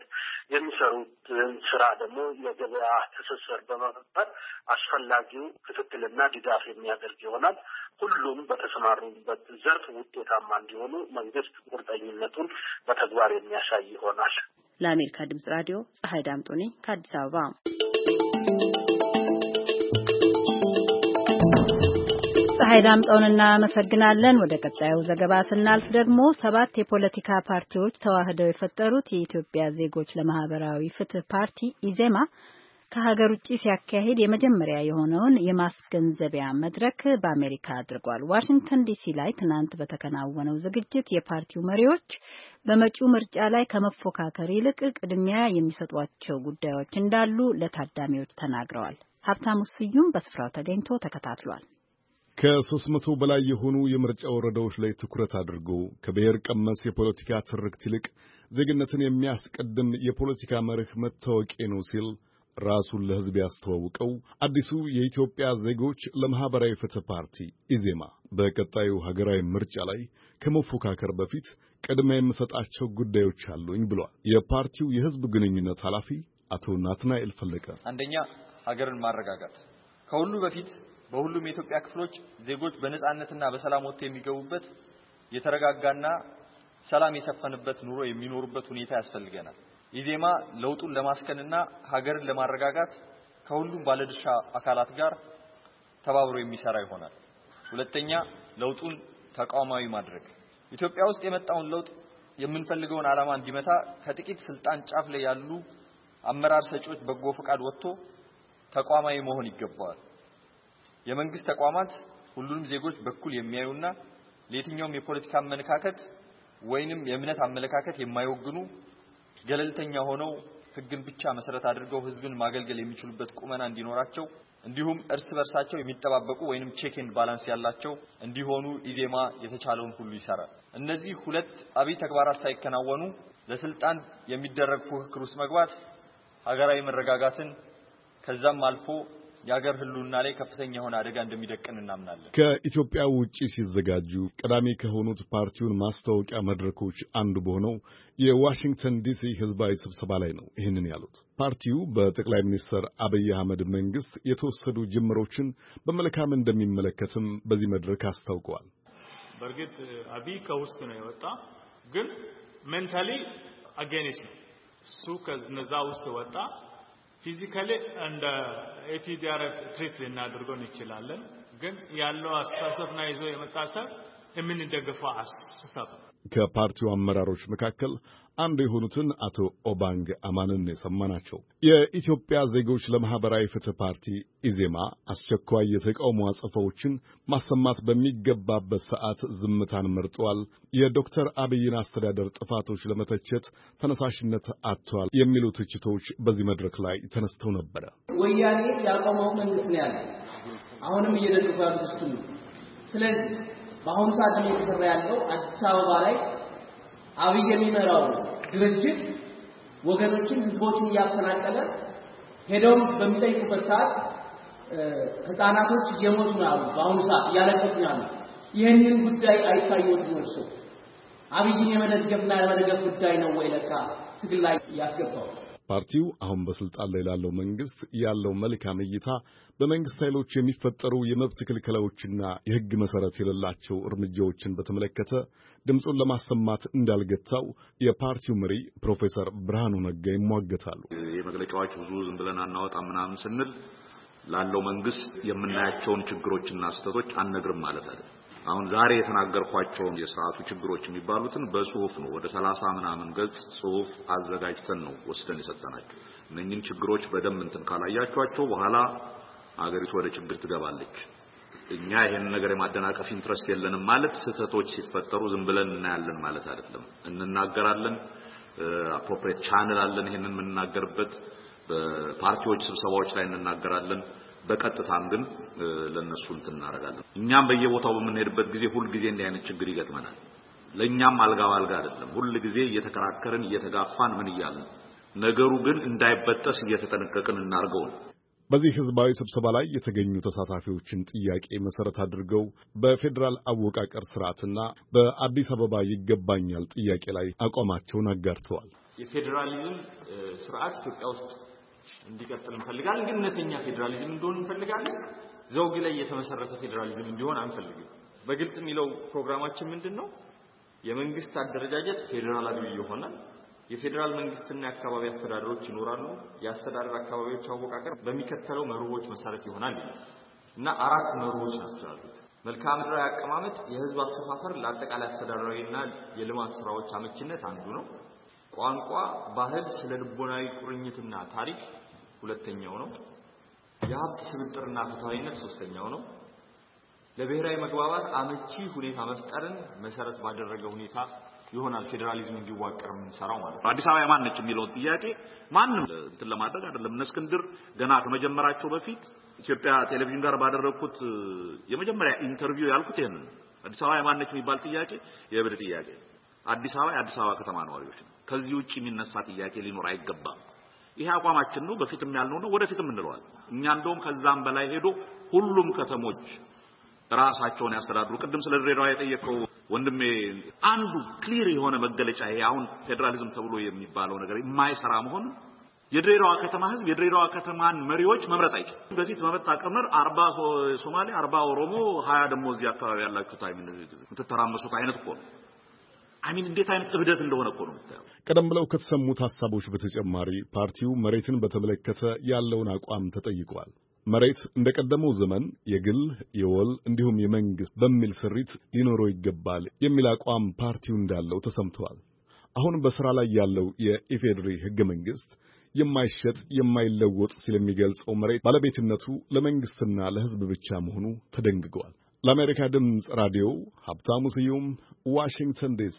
የሚሰሩትን ስራ ደግሞ የገበያ ትስስር በመፍጠር አስፈላጊው ክትትልና ድጋፍ የሚያደርግ ይሆናል። ሁሉም በተሰማሩበት ዘርፍ ውጤታማ እንዲሆኑ መንግስት ቁርጠኝነቱን በተግባር የሚያሳይ ይሆናል። ለአሜሪካ ድምጽ ራዲዮ ፀሐይ ዳምጦ ነኝ ከአዲስ አበባ። ፀሐይ ዳምጦን እናመሰግናለን። ወደ ቀጣዩ ዘገባ ስናልፍ ደግሞ ሰባት የፖለቲካ ፓርቲዎች ተዋህደው የፈጠሩት የኢትዮጵያ ዜጎች ለማህበራዊ ፍትህ ፓርቲ ኢዜማ ከሀገር ውጭ ሲያካሂድ የመጀመሪያ የሆነውን የማስገንዘቢያ መድረክ በአሜሪካ አድርጓል። ዋሽንግተን ዲሲ ላይ ትናንት በተከናወነው ዝግጅት የፓርቲው መሪዎች በመጪው ምርጫ ላይ ከመፎካከር ይልቅ ቅድሚያ የሚሰጧቸው ጉዳዮች እንዳሉ ለታዳሚዎች ተናግረዋል። ሀብታሙ ስዩም በስፍራው ተገኝቶ ተከታትሏል። ከሦስት መቶ በላይ የሆኑ የምርጫ ወረዳዎች ላይ ትኩረት አድርጎ ከብሔር ቀመስ የፖለቲካ ትርክት ይልቅ ዜግነትን የሚያስቀድም የፖለቲካ መርህ መታወቂያ ነው ሲል ራሱን ለሕዝብ ያስተዋውቀው አዲሱ የኢትዮጵያ ዜጎች ለማህበራዊ ፍትህ ፓርቲ ኢዜማ በቀጣዩ ሀገራዊ ምርጫ ላይ ከመፎካከር በፊት ቅድሚያ የምሰጣቸው ጉዳዮች አሉኝ ብሏል። የፓርቲው የሕዝብ ግንኙነት ኃላፊ አቶ ናትናኤል ፈለቀ አንደኛ ሀገርን ማረጋጋት፣ ከሁሉ በፊት በሁሉም የኢትዮጵያ ክፍሎች ዜጎች በነጻነትና በሰላም ወጥተው የሚገቡበት የተረጋጋና ሰላም የሰፈነበት ኑሮ የሚኖሩበት ሁኔታ ያስፈልገናል። ኢዜማ ለውጡን ለማስከንና ሀገርን ለማረጋጋት ከሁሉም ባለድርሻ አካላት ጋር ተባብሮ የሚሰራ ይሆናል። ሁለተኛ ለውጡን ተቋማዊ ማድረግ፣ ኢትዮጵያ ውስጥ የመጣውን ለውጥ የምንፈልገውን ዓላማ እንዲመታ ከጥቂት ስልጣን ጫፍ ላይ ያሉ አመራር ሰጪዎች በጎ ፈቃድ ወጥቶ ተቋማዊ መሆን ይገባዋል። የመንግስት ተቋማት ሁሉንም ዜጎች በኩል የሚያዩና ለየትኛውም የፖለቲካ አመለካከት ወይንም የእምነት አመለካከት የማይወግኑ ገለልተኛ ሆነው ሕግን ብቻ መሰረት አድርገው ሕዝብን ማገልገል የሚችሉበት ቁመና እንዲኖራቸው እንዲሁም እርስ በርሳቸው የሚጠባበቁ ወይንም ቼክ ኤንድ ባላንስ ያላቸው እንዲሆኑ ኢዜማ የተቻለውን ሁሉ ይሰራል። እነዚህ ሁለት አብይ ተግባራት ሳይከናወኑ ለስልጣን የሚደረግ ፉክክር ውስጥ መግባት ሀገራዊ መረጋጋትን ከዛም አልፎ የሀገር ህልውና ላይ ከፍተኛ የሆነ አደጋ እንደሚደቅን እናምናለን። ከኢትዮጵያ ውጪ ሲዘጋጁ ቀዳሚ ከሆኑት ፓርቲውን ማስታወቂያ መድረኮች አንዱ በሆነው የዋሽንግተን ዲሲ ህዝባዊ ስብሰባ ላይ ነው ይህንን ያሉት። ፓርቲው በጠቅላይ ሚኒስትር አብይ አህመድ መንግስት የተወሰዱ ጅምሮችን በመልካም እንደሚመለከትም በዚህ መድረክ አስታውቀዋል። በእርግጥ አብይ ከውስጥ ነው የወጣ፣ ግን ሜንታሊ አጌንስት ነው። እሱ ከነዛ ውስጥ ወጣ። ፊዚካሊ እንደ ኤፒዲአርኤፍ ትሪት ልናደርገው እንችላለን፣ ግን ያለው አስተሳሰብና ይዞ የመጣ ሰብ የምንደግፈው አስተሳሰብ። ከፓርቲው አመራሮች መካከል አንዱ የሆኑትን አቶ ኦባንግ አማንን የሰማናቸው የኢትዮጵያ ዜጎች ለማህበራዊ ፍትህ ፓርቲ ኢዜማ አስቸኳይ የተቃውሞ አጸፋዎችን ማሰማት በሚገባበት ሰዓት ዝምታን መርጧል፣ የዶክተር አብይን አስተዳደር ጥፋቶች ለመተቸት ተነሳሽነት አጥቷል የሚሉ ትችቶች በዚህ መድረክ ላይ ተነስተው ነበረ። ወያኔ ያቆመው መንግስት ነው ያለው፣ አሁንም እየደገፈ ያለው እሱ ነው። ስለዚህ በአሁኑ ሰዓት እየተሰራ ያለው አዲስ አበባ ላይ አብይ የሚመራው ድርጅት ወገኖችን ህዝቦችን እያፈናቀለ ሄደው በሚጠይቁበት ሰዓት ህፃናቶች እየሞቱ ነው፣ በአሁኑ ሰዓት እያለቀሱ ነው። ይህንን ጉዳይ አይታዩትም እርሱ አብይን የመደገፍና የመደገፍ ጉዳይ ነው ወይ ለካ ትግል ላይ ያስገባው? ፓርቲው አሁን በስልጣን ላይ ላለው መንግስት ያለው መልካም እይታ በመንግስት ኃይሎች የሚፈጠሩ የመብት ክልከላዎችና የህግ መሰረት የሌላቸው እርምጃዎችን በተመለከተ ድምፁን ለማሰማት እንዳልገታው የፓርቲው መሪ ፕሮፌሰር ብርሃኑ ነጋ ይሟገታሉ። የመግለጫዎች ብዙ ዝም ብለን አናወጣም ምናምን ስንል ላለው መንግስት የምናያቸውን ችግሮችና ስህተቶች አንነግርም ማለት አይደለም። አሁን ዛሬ የተናገርኳቸው የሥርዓቱ ችግሮች የሚባሉትን በጽሁፍ ነው ወደ ሰላሳ ምናምን ገጽ ጽሁፍ አዘጋጅተን ነው ወስደን የሰጠናቸው። እነኚህን ችግሮች በደንብ እንትን ካላያችኋቸው በኋላ አገሪቱ ወደ ችግር ትገባለች። እኛ ይሄን ነገር የማደናቀፍ ኢንትረስት የለንም ማለት ስህተቶች ሲፈጠሩ ዝም ብለን እናያለን ማለት አይደለም። እንናገራለን። አፕሮፕሪየት ቻነል አለን ይሄንን የምንናገርበት። በፓርቲዎች ስብሰባዎች ላይ እንናገራለን። በቀጥታም ግን ለነሱ እንትን እናደርጋለን። እኛም በየቦታው በምንሄድበት ጊዜ ሁሉ ጊዜ እንዲህ አይነት ችግር ይገጥመናል። ለኛም አልጋ ባልጋ አይደለም። ሁሉ ጊዜ እየተከራከርን እየተጋፋን ምን ይያልን ነገሩ ግን እንዳይበጠስ እየተጠነቀቅን እናርገው። በዚህ ህዝባዊ ስብሰባ ላይ የተገኙ ተሳታፊዎችን ጥያቄ መሰረት አድርገው በፌደራል አወቃቀር ስርዓትና በአዲስ አበባ ይገባኛል ጥያቄ ላይ አቋማቸውን አጋርተዋል። የፌደራሊዝም ስርዓት ኢትዮጵያ ውስጥ እንዲቀጥል እንፈልጋለን፣ ግን እውነተኛ ፌደራሊዝም እንዲሆን እንፈልጋለን። ዘውግ ላይ የተመሰረተ ፌደራሊዝም እንዲሆን አንፈልግም። በግልጽ የሚለው ፕሮግራማችን ምንድነው? የመንግስት አደረጃጀት ፌደራላዊ ይሆናል። የፌደራል መንግስትና የአካባቢ አስተዳደሮች ይኖራሉ። የአስተዳደር አካባቢዎች አወቃቀር በሚከተለው መርሆች መሰረት ይሆናል እና አራት መርሆች ናቸው ያሉት። መልክዓ ምድራዊ አቀማመጥ፣ የህዝብ አሰፋፈር፣ ለአጠቃላይ አስተዳደራዊና የልማት ስራዎች አመቺነት አንዱ ነው። ቋንቋ፣ ባህል፣ ስለ ልቦናዊ ቁርኝትና ታሪክ ሁለተኛው ነው። የሀብት ስብጥርና ፍትሃዊነት ሶስተኛው ነው። ለብሔራዊ መግባባት አመቺ ሁኔታ መፍጠርን መሰረት ባደረገ ሁኔታ ይሆናል ፌደራሊዝም እንዲዋቀር የምንሰራው ማለት ነው። አዲስ አበባ የማን ነች የሚለው ጥያቄ ማንም እንትን ለማድረግ አይደለም። እነ እስክንድር ገና ከመጀመራቸው በፊት ኢትዮጵያ ቴሌቪዥን ጋር ባደረኩት የመጀመሪያ ኢንተርቪው ያልኩት ይሄን ነው። አዲስ አበባ የማን ነች የሚባል ጥያቄ የብድ ጥያቄ። አዲስ አበባ የአዲስ አበባ ከተማ ነዋሪዎች ነው። ከዚህ ውጪ የሚነሳ ጥያቄ ሊኖር አይገባም። ይሄ አቋማችን ነው በፊትም ያልነው ነው ወደፊትም እንለዋል እኛ እንደውም ከዛም በላይ ሄዶ ሁሉም ከተሞች ራሳቸውን ያስተዳድሩ ቅድም ስለ ድሬዳዋ የጠየቀው ወንድሜ አንዱ ክሊር የሆነ መገለጫ ይሄ አሁን ፌደራሊዝም ተብሎ የሚባለው ነገር የማይሰራ መሆን የድሬዳዋ ከተማ ህዝብ የድሬዳዋ ከተማን መሪዎች መምረጥ አይችልም በፊት በመጣ ቀመር አርባ ሶማሌ አርባ ኦሮሞ ሀያ ደግሞ እዚህ አካባቢ ያላችሁ ታይምን ተተራመሱት አይነት እኮ አሚን እንዴት አይነት እብደት እንደሆነ እኮ ነው የምታየው ቀደም ብለው ከተሰሙት ሐሳቦች በተጨማሪ ፓርቲው መሬትን በተመለከተ ያለውን አቋም ተጠይቋል መሬት እንደቀደመው ዘመን የግል የወል እንዲሁም የመንግስት በሚል ስሪት ሊኖረው ይገባል የሚል አቋም ፓርቲው እንዳለው ተሰምቷል አሁን በስራ ላይ ያለው የኢፌድሪ ህገ መንግስት የማይሸጥ የማይለወጥ ስለሚገልጸው መሬት ባለቤትነቱ ለመንግስትና ለህዝብ ብቻ መሆኑ ተደንግጓል ለአሜሪካ ድምጽ ራዲዮ ሀብታሙ ስዩም ዋሽንግተን ዲሲ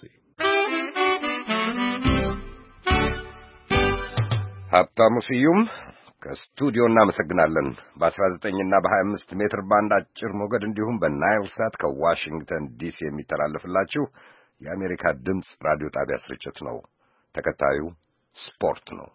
ሀብታሙ ስዩም ከስቱዲዮ እናመሰግናለን በ19 እና በ25 ሜትር ባንድ አጭር ሞገድ እንዲሁም በናይል ሳት ከዋሽንግተን ዲሲ የሚተላለፍላችሁ የአሜሪካ ድምጽ ራዲዮ ጣቢያ ስርጭት ነው ተከታዩ ስፖርት ነው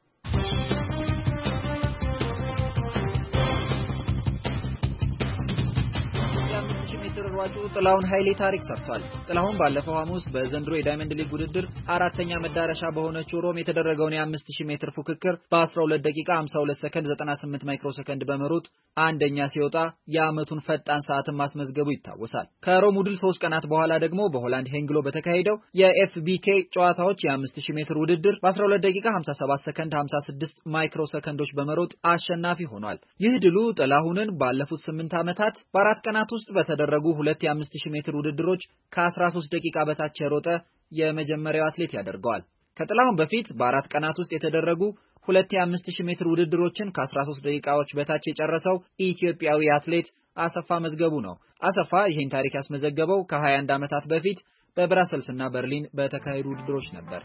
ሯጩ ጥላሁን ኃይሌ ታሪክ ሰርቷል። ጥላሁን ባለፈው ሐሙስ በዘንድሮ የዳይመንድ ሊግ ውድድር አራተኛ መዳረሻ በሆነችው ሮም የተደረገውን የአምስት ሺህ ሜትር ፉክክር በ12 ደቂቃ ሃምሳ ሁለት ሰከንድ ዘጠና ስምንት ማይክሮ ሰከንድ በመሮጥ አንደኛ ሲወጣ የዓመቱን ፈጣን ሰዓትን ማስመዝገቡ ይታወሳል። ከሮም ውድል ሶስት ቀናት በኋላ ደግሞ በሆላንድ ሄንግሎ በተካሄደው የኤፍቢኬ ጨዋታዎች የአምስት ሺህ ሜትር ውድድር በ12 ደቂቃ ሃምሳ ሰባት ሰከንድ ሃምሳ ስድስት ማይክሮ ሰከንዶች በመሮጥ አሸናፊ ሆኗል። ይህ ድሉ ጥላሁንን ባለፉት ስምንት ዓመታት በአራት ቀናት ውስጥ በተደረጉ ሁለት የአምስት ሺህ ሜትር ውድድሮች ከ13 ደቂቃ በታች የሮጠ የመጀመሪያው አትሌት ያደርገዋል። ከጥላሁን በፊት በአራት ቀናት ውስጥ የተደረጉ ሁለት የአምስት ሺህ ሜትር ውድድሮችን ከ13 ደቂቃዎች በታች የጨረሰው ኢትዮጵያዊ አትሌት አሰፋ መዝገቡ ነው። አሰፋ ይህን ታሪክ ያስመዘገበው ከ21 ዓመታት በፊት በብራሰልስና በርሊን በተካሄዱ ውድድሮች ነበር።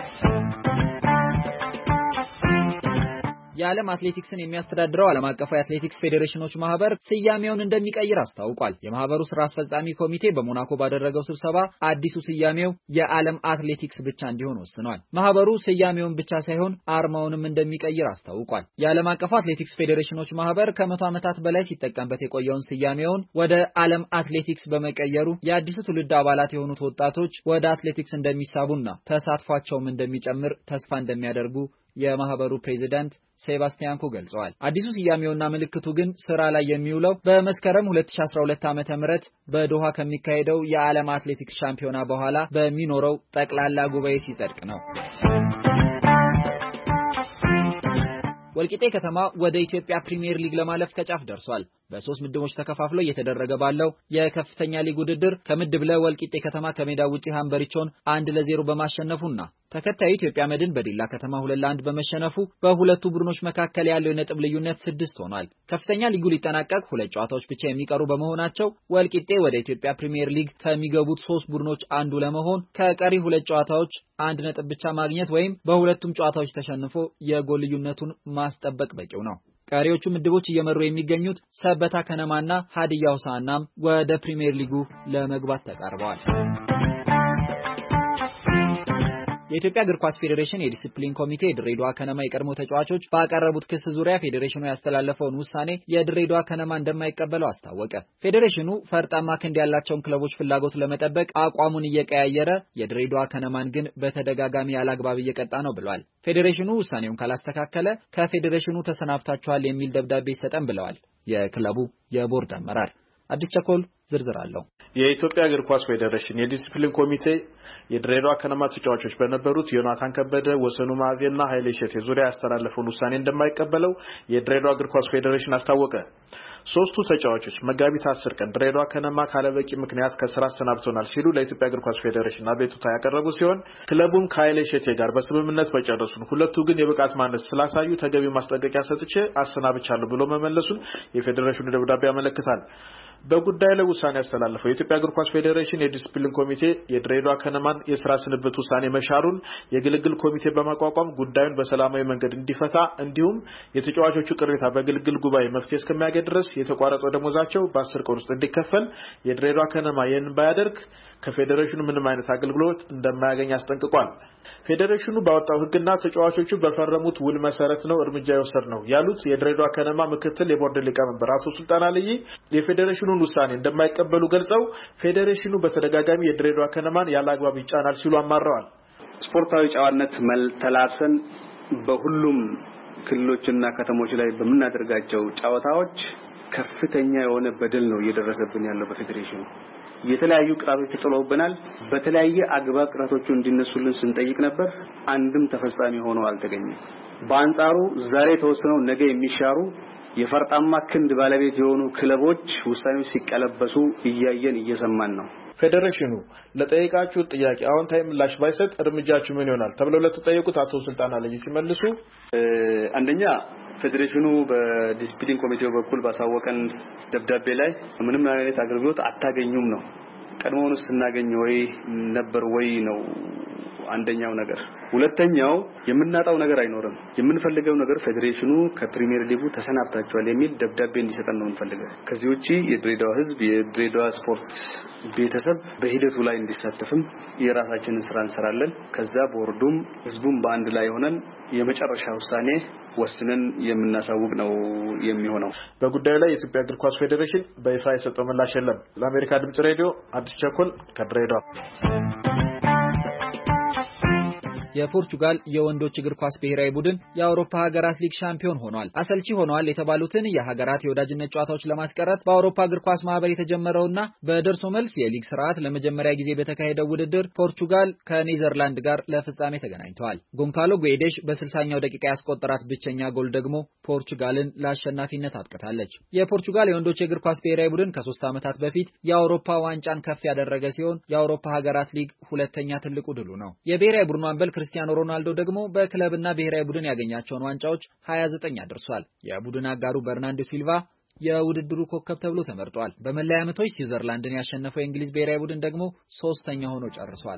የዓለም አትሌቲክስን የሚያስተዳድረው ዓለም አቀፍ አትሌቲክስ ፌዴሬሽኖች ማህበር ስያሜውን እንደሚቀይር አስታውቋል። የማህበሩ ስራ አስፈጻሚ ኮሚቴ በሞናኮ ባደረገው ስብሰባ አዲሱ ስያሜው የዓለም አትሌቲክስ ብቻ እንዲሆን ወስኗል። ማህበሩ ስያሜውን ብቻ ሳይሆን አርማውንም እንደሚቀይር አስታውቋል። የዓለም አቀፍ አትሌቲክስ ፌዴሬሽኖች ማህበር ከመቶ ዓመታት በላይ ሲጠቀምበት የቆየውን ስያሜውን ወደ ዓለም አትሌቲክስ በመቀየሩ የአዲሱ ትውልድ አባላት የሆኑት ወጣቶች ወደ አትሌቲክስ እንደሚሳቡና ተሳትፏቸውም እንደሚጨምር ተስፋ እንደሚያደርጉ የማህበሩ ፕሬዝዳንት ሴባስቲያን ኮ ገልጸዋል። አዲሱ ስያሜውና ምልክቱ ግን ስራ ላይ የሚውለው በመስከረም ሁለት ሺህ አስራ ሁለት ዓመተ ምህረት በዶሃ ከሚካሄደው የዓለም አትሌቲክስ ሻምፒዮና በኋላ በሚኖረው ጠቅላላ ጉባኤ ሲጸድቅ ነው። ወልቂጤ ከተማ ወደ ኢትዮጵያ ፕሪሚየር ሊግ ለማለፍ ከጫፍ ደርሷል። በሶስት ምድቦች ተከፋፍሎ እየተደረገ ባለው የከፍተኛ ሊግ ውድድር ከምድብ ለ ወልቂጤ ከተማ ከሜዳው ውጪ ሃምበሪቾን አንድ ለዜሮ በማሸነፉና ተከታዩ ኢትዮጵያ መድን በዲላ ከተማ ሁለት ለአንድ በመሸነፉ በሁለቱ ቡድኖች መካከል ያለው የነጥብ ልዩነት ስድስት ሆኗል። ከፍተኛ ሊጉ ሊጠናቀቅ ሁለት ጨዋታዎች ብቻ የሚቀሩ በመሆናቸው ወልቂጤ ወደ ኢትዮጵያ ፕሪሚየር ሊግ ከሚገቡት ሶስት ቡድኖች አንዱ ለመሆን ከቀሪ ሁለት ጨዋታዎች አንድ ነጥብ ብቻ ማግኘት ወይም በሁለቱም ጨዋታዎች ተሸንፎ የጎል ልዩነቱን ማስጠበቅ በቂው ነው። ቀሪዎቹ ምድቦች እየመሩ የሚገኙት ሰበታ ከነማና ሀዲያ ሆሳዕናም ወደ ፕሪሚየር ሊጉ ለመግባት ተቃርበዋል። የኢትዮጵያ እግር ኳስ ፌዴሬሽን የዲሲፕሊን ኮሚቴ የድሬዳዋ ከነማ የቀድሞ ተጫዋቾች ባቀረቡት ክስ ዙሪያ ፌዴሬሽኑ ያስተላለፈውን ውሳኔ የድሬዳዋ ከነማ እንደማይቀበለው አስታወቀ። ፌዴሬሽኑ ፈርጣማ ክንድ ያላቸውን ክለቦች ፍላጎት ለመጠበቅ አቋሙን እየቀያየረ የድሬዳዋ ከነማን ግን በተደጋጋሚ ያላግባብ እየቀጣ ነው ብሏል። ፌዴሬሽኑ ውሳኔውን ካላስተካከለ ከፌዴሬሽኑ ተሰናብታችኋል የሚል ደብዳቤ ይሰጠን ብለዋል የክለቡ የቦርድ አመራር። አዲስ ቸኮል ዝርዝር አለው። የኢትዮጵያ እግር ኳስ ፌዴሬሽን የዲሲፕሊን ኮሚቴ የድሬዳዋ ከነማ ተጫዋቾች በነበሩት ዮናታን ከበደ፣ ወሰኑ ማዕዜና ኃይሌ ሸቴ ዙሪያ ያስተላለፈውን ውሳኔ እንደማይቀበለው የድሬዳዋ እግር ኳስ ፌዴሬሽን አስታወቀ። ሶስቱ ተጫዋቾች መጋቢት አስር ቀን ድሬዳዋ ከነማ ካለበቂ ምክንያት ከስራ አሰናብተውናል ሲሉ ለኢትዮጵያ እግር ኳስ ፌዴሬሽን አቤቱታ ያቀረቡ ሲሆን ክለቡም ከኃይሌ ሸቴ ጋር በስምምነት መጨረሱን፣ ሁለቱ ግን የብቃት ማነስ ስላሳዩ ተገቢ ማስጠንቀቂያ ሰጥቼ አሰናብቻለሁ ብሎ መመለሱን የፌዴሬሽኑ ደብዳቤ ያመለክታል። በጉዳዩ ላይ ውሳኔ ያስተላለፈው የኢትዮጵያ እግር ኳስ ፌዴሬሽን የዲሲፕሊን ኮሚቴ የድሬዳዋ ከነማን የሥራ ስንብት ውሳኔ መሻሩን የግልግል ኮሚቴ በማቋቋም ጉዳዩን በሰላማዊ መንገድ እንዲፈታ እንዲሁም የተጫዋቾቹ ቅሬታ በግልግል ጉባኤ መፍትሄ እስከሚያገኝ ድረስ የተቋረጠው ደሞዛቸው በአስር ቀን ውስጥ እንዲከፈል የድሬዳዋ ከነማ ይህን ባያደርግ ከፌዴሬሽኑ ምንም አይነት አገልግሎት እንደማያገኝ አስጠንቅቋል። ፌዴሬሽኑ ባወጣው ሕግና ተጫዋቾቹ በፈረሙት ውል መሰረት ነው እርምጃ የወሰድነው ያሉት የድሬዳዋ ከነማ ምክትል የቦርድ ሊቀመንበር አቶ ሱልጣን አልይ የፌዴሬሽኑን ውሳኔ እንደማይቀበሉ ገልጸው ፌዴሬሽኑ በተደጋጋሚ የድሬዳዋ ከነማን ያላግባብ ይጫናል ሲሉ አማረዋል። ስፖርታዊ ጨዋነት መልተላሰን በሁሉም ክልሎችና ከተሞች ላይ በመናደርጋቸው ጨዋታዎች ከፍተኛ የሆነ በደል ነው እየደረሰብን ያለው በፌዴሬሽኑ የተለያዩ ቅጣቶች ተጥለውብናል። በተለያየ አግባብ ቅጣቶቹ እንዲነሱልን ስንጠይቅ ነበር። አንድም ተፈጻሚ ሆኖ አልተገኘም። በአንጻሩ ዛሬ ተወስነው ነገ የሚሻሩ የፈርጣማ ክንድ ባለቤት የሆኑ ክለቦች ውሳኔዎች ሲቀለበሱ እያየን እየሰማን ነው። ፌዴሬሽኑ ለጠየቃችሁ ጥያቄ አዎንታዊ ምላሽ ባይሰጥ እርምጃችሁ ምን ይሆናል ተብለው ለተጠየቁት አቶ ሱልጣን አልይ ሲመልሱ አንደኛ ፌዴሬሽኑ በዲሲፕሊን ኮሚቴው በኩል ባሳወቀን ደብዳቤ ላይ ምንም አይነት አገልግሎት አታገኙም ነው። ቀድሞውንስ እናገኝ ወይ ነበር ወይ ነው አንደኛው ነገር። ሁለተኛው የምናጣው ነገር አይኖርም። የምንፈልገው ነገር ፌዴሬሽኑ ከፕሪሚየር ሊጉ ተሰናብታቸዋል የሚል ደብዳቤ እንዲሰጠን ነው እንፈልገው። ከዚህ ውጪ የድሬዳዋ ህዝብ የድሬዳዋ ስፖርት ቤተሰብ በሂደቱ ላይ እንዲሳተፍም የራሳችንን ስራ እንሰራለን። ከዛ ቦርዱም ህዝቡም በአንድ ላይ ሆነን የመጨረሻ ውሳኔ ወስነን የምናሳውቅ ነው የሚሆነው። በጉዳዩ ላይ የኢትዮጵያ እግር ኳስ ፌዴሬሽን በይፋ የሰጠው ምላሽ የለም። ለአሜሪካ ድምጽ ሬዲዮ አዲስ ቸኮል ከድሬዳዋ። የፖርቹጋል የወንዶች እግር ኳስ ብሔራዊ ቡድን የአውሮፓ ሀገራት ሊግ ሻምፒዮን ሆኗል። አሰልቺ ሆኗል የተባሉትን የሀገራት የወዳጅነት ጨዋታዎች ለማስቀረት በአውሮፓ እግር ኳስ ማህበር የተጀመረውና በደርሶ መልስ የሊግ ስርዓት ለመጀመሪያ ጊዜ በተካሄደው ውድድር ፖርቹጋል ከኔዘርላንድ ጋር ለፍጻሜ ተገናኝተዋል። ጎንካሎ ጉኤዴሽ በስልሳኛው ደቂቃ ያስቆጠራት ብቸኛ ጎል ደግሞ ፖርቹጋልን ለአሸናፊነት አብቅታለች። የፖርቹጋል የወንዶች እግር ኳስ ብሔራዊ ቡድን ከሶስት ዓመታት በፊት የአውሮፓ ዋንጫን ከፍ ያደረገ ሲሆን የአውሮፓ ሀገራት ሊግ ሁለተኛ ትልቁ ድሉ ነው። የብሔራዊ ቡድኑ አምበል ክርስቲያኖ ሮናልዶ ደግሞ በክለብና ብሔራዊ ቡድን ያገኛቸውን ዋንጫዎች ሀያ ዘጠኝ አድርሷል። የቡድን አጋሩ በርናንዶ ሲልቫ የውድድሩ ኮከብ ተብሎ ተመርጧል። በመለያ ምቶች ስዊዘርላንድን ያሸነፈው የእንግሊዝ ብሔራዊ ቡድን ደግሞ ሶስተኛ ሆኖ ጨርሷል።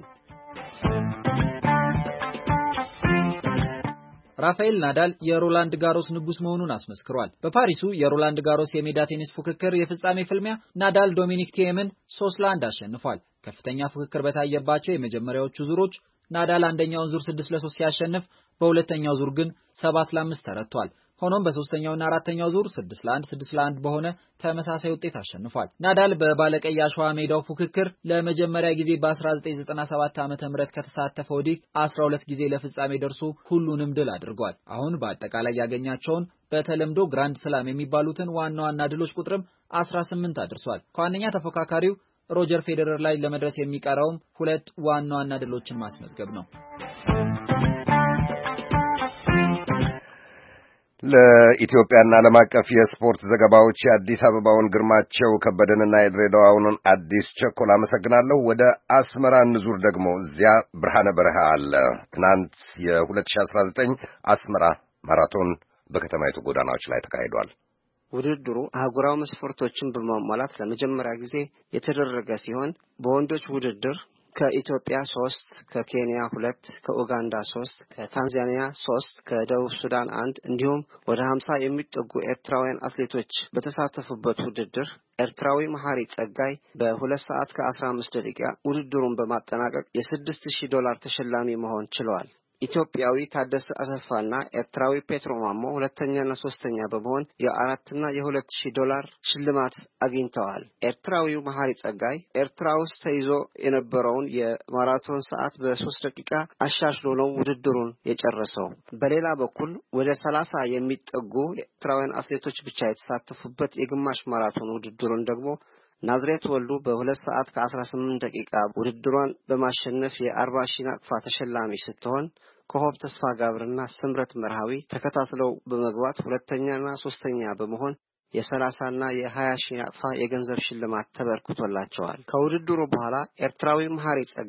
ራፋኤል ናዳል የሮላንድ ጋሮስ ንጉስ መሆኑን አስመስክሯል። በፓሪሱ የሮላንድ ጋሮስ የሜዳ ቴኒስ ፉክክር የፍጻሜ ፍልሚያ ናዳል ዶሚኒክ ቲኤምን ሶስት ለአንድ አሸንፏል። ከፍተኛ ፉክክር በታየባቸው የመጀመሪያዎቹ ዙሮች ናዳል አንደኛውን ዙር ስድስት ለሶስት ሲያሸንፍ በሁለተኛው ዙር ግን ሰባት ለአምስት ተረቷል። ሆኖም በሶስተኛውና አራተኛው ዙር ስድስት ለአንድ ስድስት ለአንድ በሆነ ተመሳሳይ ውጤት አሸንፏል። ናዳል በባለቀይ አሸዋ ሜዳው ፉክክር ለመጀመሪያ ጊዜ በ1997 ዓመተ ምህረት ከተሳተፈ ወዲህ አስራ ሁለት ጊዜ ለፍጻሜ ደርሶ ሁሉንም ድል አድርጓል። አሁን በአጠቃላይ ያገኛቸውን በተለምዶ ግራንድ ስላም የሚባሉትን ዋና ዋና ድሎች ቁጥርም አስራ ስምንት አድርሷል። ከዋነኛ ተፎካካሪው ሮጀር ፌዴረር ላይ ለመድረስ የሚቀረውም ሁለት ዋና ዋና ድሎችን ማስመዝገብ ነው። ለኢትዮጵያና ዓለም አቀፍ የስፖርት ዘገባዎች የአዲስ አበባውን ግርማቸው ከበደንና የድሬዳዋውን አዲስ ቸኮል አመሰግናለሁ። ወደ አስመራ እንዙር። ደግሞ እዚያ ብርሃነ በረሃ አለ። ትናንት የሁለት ሺህ አስራ ዘጠኝ አስመራ ማራቶን በከተማይቱ ጎዳናዎች ላይ ተካሂዷል። ውድድሩ አህጉራዊ መስፈርቶችን በማሟላት ለመጀመሪያ ጊዜ የተደረገ ሲሆን በወንዶች ውድድር ከኢትዮጵያ ሶስት፣ ከኬንያ ሁለት፣ ከኡጋንዳ ሶስት፣ ከታንዛኒያ ሶስት፣ ከደቡብ ሱዳን አንድ እንዲሁም ወደ ሀምሳ የሚጠጉ ኤርትራውያን አትሌቶች በተሳተፉበት ውድድር ኤርትራዊ መሐሪ ጸጋይ በሁለት ሰዓት ከአስራ አምስት ደቂቃ ውድድሩን በማጠናቀቅ የስድስት ሺህ ዶላር ተሸላሚ መሆን ችለዋል። ኢትዮጵያዊ ታደሰ አሰፋና ኤርትራዊ ፔትሮ ማሞ ሁለተኛና ሶስተኛ በመሆን የአራትና የሁለት ሺህ ዶላር ሽልማት አግኝተዋል። ኤርትራዊው መሐሪ ጸጋይ ኤርትራ ውስጥ ተይዞ የነበረውን የማራቶን ሰዓት በሶስት ደቂቃ አሻሽሎ ነው ውድድሩን የጨረሰው። በሌላ በኩል ወደ ሰላሳ የሚጠጉ ኤርትራውያን አትሌቶች ብቻ የተሳተፉበት የግማሽ ማራቶን ውድድሩን ደግሞ ናዝሬት ወልዱ በሁለት ሰዓት ከአስራ ስምንት ደቂቃ ውድድሯን በማሸነፍ የአርባ ሺህ ናቅፋ ተሸላሚ ስትሆን ከሆብ ተስፋ ጋብርና ስምረት መርሃዊ ተከታትለው በመግባት ሁለተኛና ሶስተኛ በመሆን የሰላሳና የሀያ ሺህ ናቅፋ የገንዘብ ሽልማት ተበርክቶላቸዋል። ከውድድሩ በኋላ ኤርትራዊ መሐሪ ጸጋይ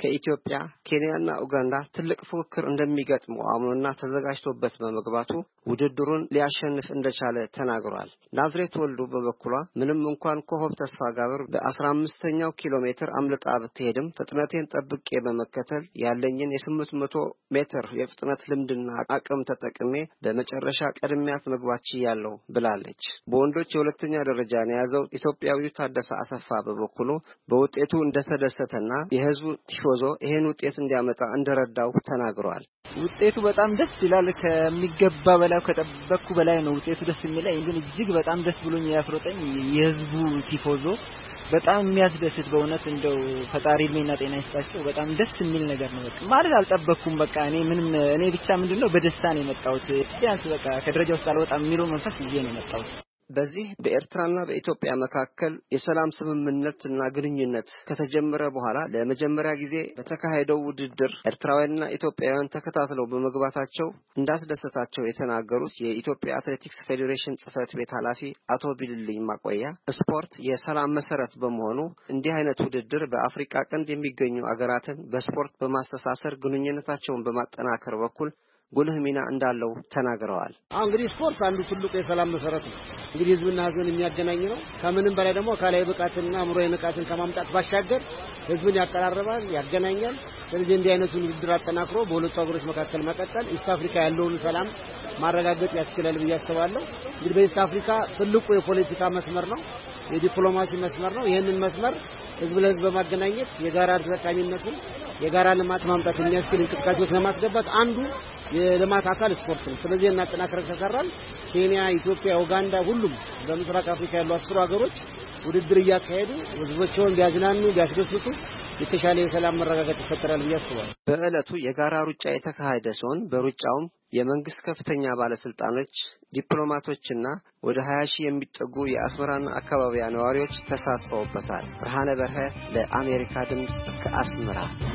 ከኢትዮጵያ ኬንያና ኡጋንዳ ትልቅ ፉክክር እንደሚገጥሙ አምኖና ተዘጋጅቶበት በመግባቱ ውድድሩን ሊያሸንፍ እንደቻለ ተናግሯል። ናዝሬት ወልዱ በበኩሏ ምንም እንኳን ኮሆብ ተስፋ ጋብር በ15ኛው ኪሎ ሜትር አምልጣ ብትሄድም ፍጥነቴን ጠብቄ በመከተል ያለኝን የ800 ሜትር የፍጥነት ልምድና አቅም ተጠቅሜ በመጨረሻ ቀድሚያት መግባት ችያለሁ ብላለች። በወንዶች የሁለተኛ ደረጃን የያዘው ኢትዮጵያዊው ታደሰ አሰፋ በበኩሉ በውጤቱ እንደተደሰተና የህዝቡ ቲፎዞ ይሄን ውጤት እንዲያመጣ እንደረዳው ተናግሯል። ውጤቱ በጣም ደስ ይላል። ከሚገባ በላይ ከጠበቅኩ በላይ ነው ውጤቱ ደስ የሚለኝ። ግን እጅግ በጣም ደስ ብሎኝ ያስሮጠኝ የህዝቡ ቲፎዞ በጣም የሚያስደስት በእውነት እንደው ፈጣሪ እድሜና ጤና ይስጣቸው። በጣም ደስ የሚል ነገር ነው። በቃ ማለት አልጠበቅኩም። በቃ እኔ ምንም እኔ ብቻ ምንድነው በደስታ ነው የመጣሁት። ቢያንስ በቃ ከደረጃው ውስጥ አልወጣም የሚለው መንፈስ ይዤ ነው የመጣሁት። በዚህ በኤርትራና በኢትዮጵያ መካከል የሰላም ስምምነትና ግንኙነት ከተጀመረ በኋላ ለመጀመሪያ ጊዜ በተካሄደው ውድድር ኤርትራውያንና ኢትዮጵያውያን ተከታትለው በመግባታቸው እንዳስደሰታቸው የተናገሩት የኢትዮጵያ አትሌቲክስ ፌዴሬሽን ጽሕፈት ቤት ኃላፊ አቶ ቢልልኝ ማቆያ ስፖርት የሰላም መሰረት በመሆኑ እንዲህ አይነት ውድድር በአፍሪካ ቀንድ የሚገኙ አገራትን በስፖርት በማስተሳሰር ግንኙነታቸውን በማጠናከር በኩል ጉልህ ሚና እንዳለው ተናግረዋል። አሁን እንግዲህ ስፖርት አንዱ ትልቁ የሰላም መሰረት ነው። እንግዲህ ህዝብና ህዝብን የሚያገናኝ ነው። ከምንም በላይ ደግሞ አካላዊ ብቃትና አእምሮአዊ ንቃትን ከማምጣት ባሻገር ህዝብን ያቀራርባል፣ ያገናኛል። ስለዚህ እንዲህ አይነቱን ውድድር አጠናክሮ በሁለቱ ሀገሮች መካከል መቀጠል ኢስት አፍሪካ ያለውን ሰላም ማረጋገጥ ያስችላል ብዬ አስባለሁ። እንግዲህ በኢስት አፍሪካ ትልቁ የፖለቲካ መስመር ነው፣ የዲፕሎማሲ መስመር ነው። ይሄንን መስመር ህዝብ ለህዝብ በማገናኘት የጋራ ተጠቃሚነትን የጋራ ልማት ማምጣት የሚያስችል እንቅስቃሴዎች ለማስገባት አንዱ የልማት አካል ስፖርት ነው። ስለዚህ እናጠናክረን ከሰራን ኬንያ፣ ኢትዮጵያ፣ ኡጋንዳ ሁሉም በምስራቅ አፍሪካ ያሉ አስሩ ሀገሮች ውድድር እያካሄዱ ህዝቦቻቸውን ቢያዝናኑ ቢያስደስቱ የተሻለ የሰላም መረጋጋት ይፈጠራል ብዬ አስባለሁ። በእለቱ የጋራ ሩጫ የተካሄደ ሲሆን በሩጫውም የመንግስት ከፍተኛ ባለስልጣኖች፣ ዲፕሎማቶችና ወደ ሀያ ሺህ የሚጠጉ የአስመራና አካባቢያ ነዋሪዎች ተሳትፈውበታል። ብርሃነ በርሀ ለአሜሪካ ድምጽ ከአስመራ።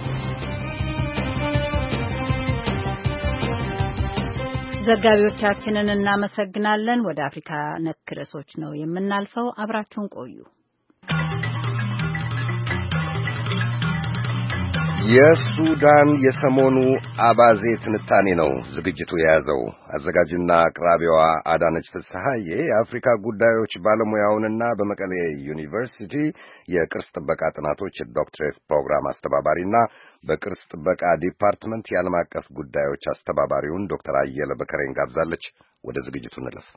ዘጋቢዎቻችንን እናመሰግናለን። ወደ አፍሪካ ነክ ርዕሶች ነው የምናልፈው። አብራችሁን ቆዩ። የሱዳን የሰሞኑ አባዜ ትንታኔ ነው ዝግጅቱ የያዘው። አዘጋጅና አቅራቢዋ አዳነች ፍስሐዬ የአፍሪካ ጉዳዮች ባለሙያውንና በመቀሌ ዩኒቨርሲቲ የቅርስ ጥበቃ ጥናቶች ዶክትሬት ፕሮግራም አስተባባሪና በቅርስ ጥበቃ ዲፓርትመንት የዓለም አቀፍ ጉዳዮች አስተባባሪውን ዶክተር አየለ በከሬን ጋብዛለች። ወደ ዝግጅቱ እንለፍ።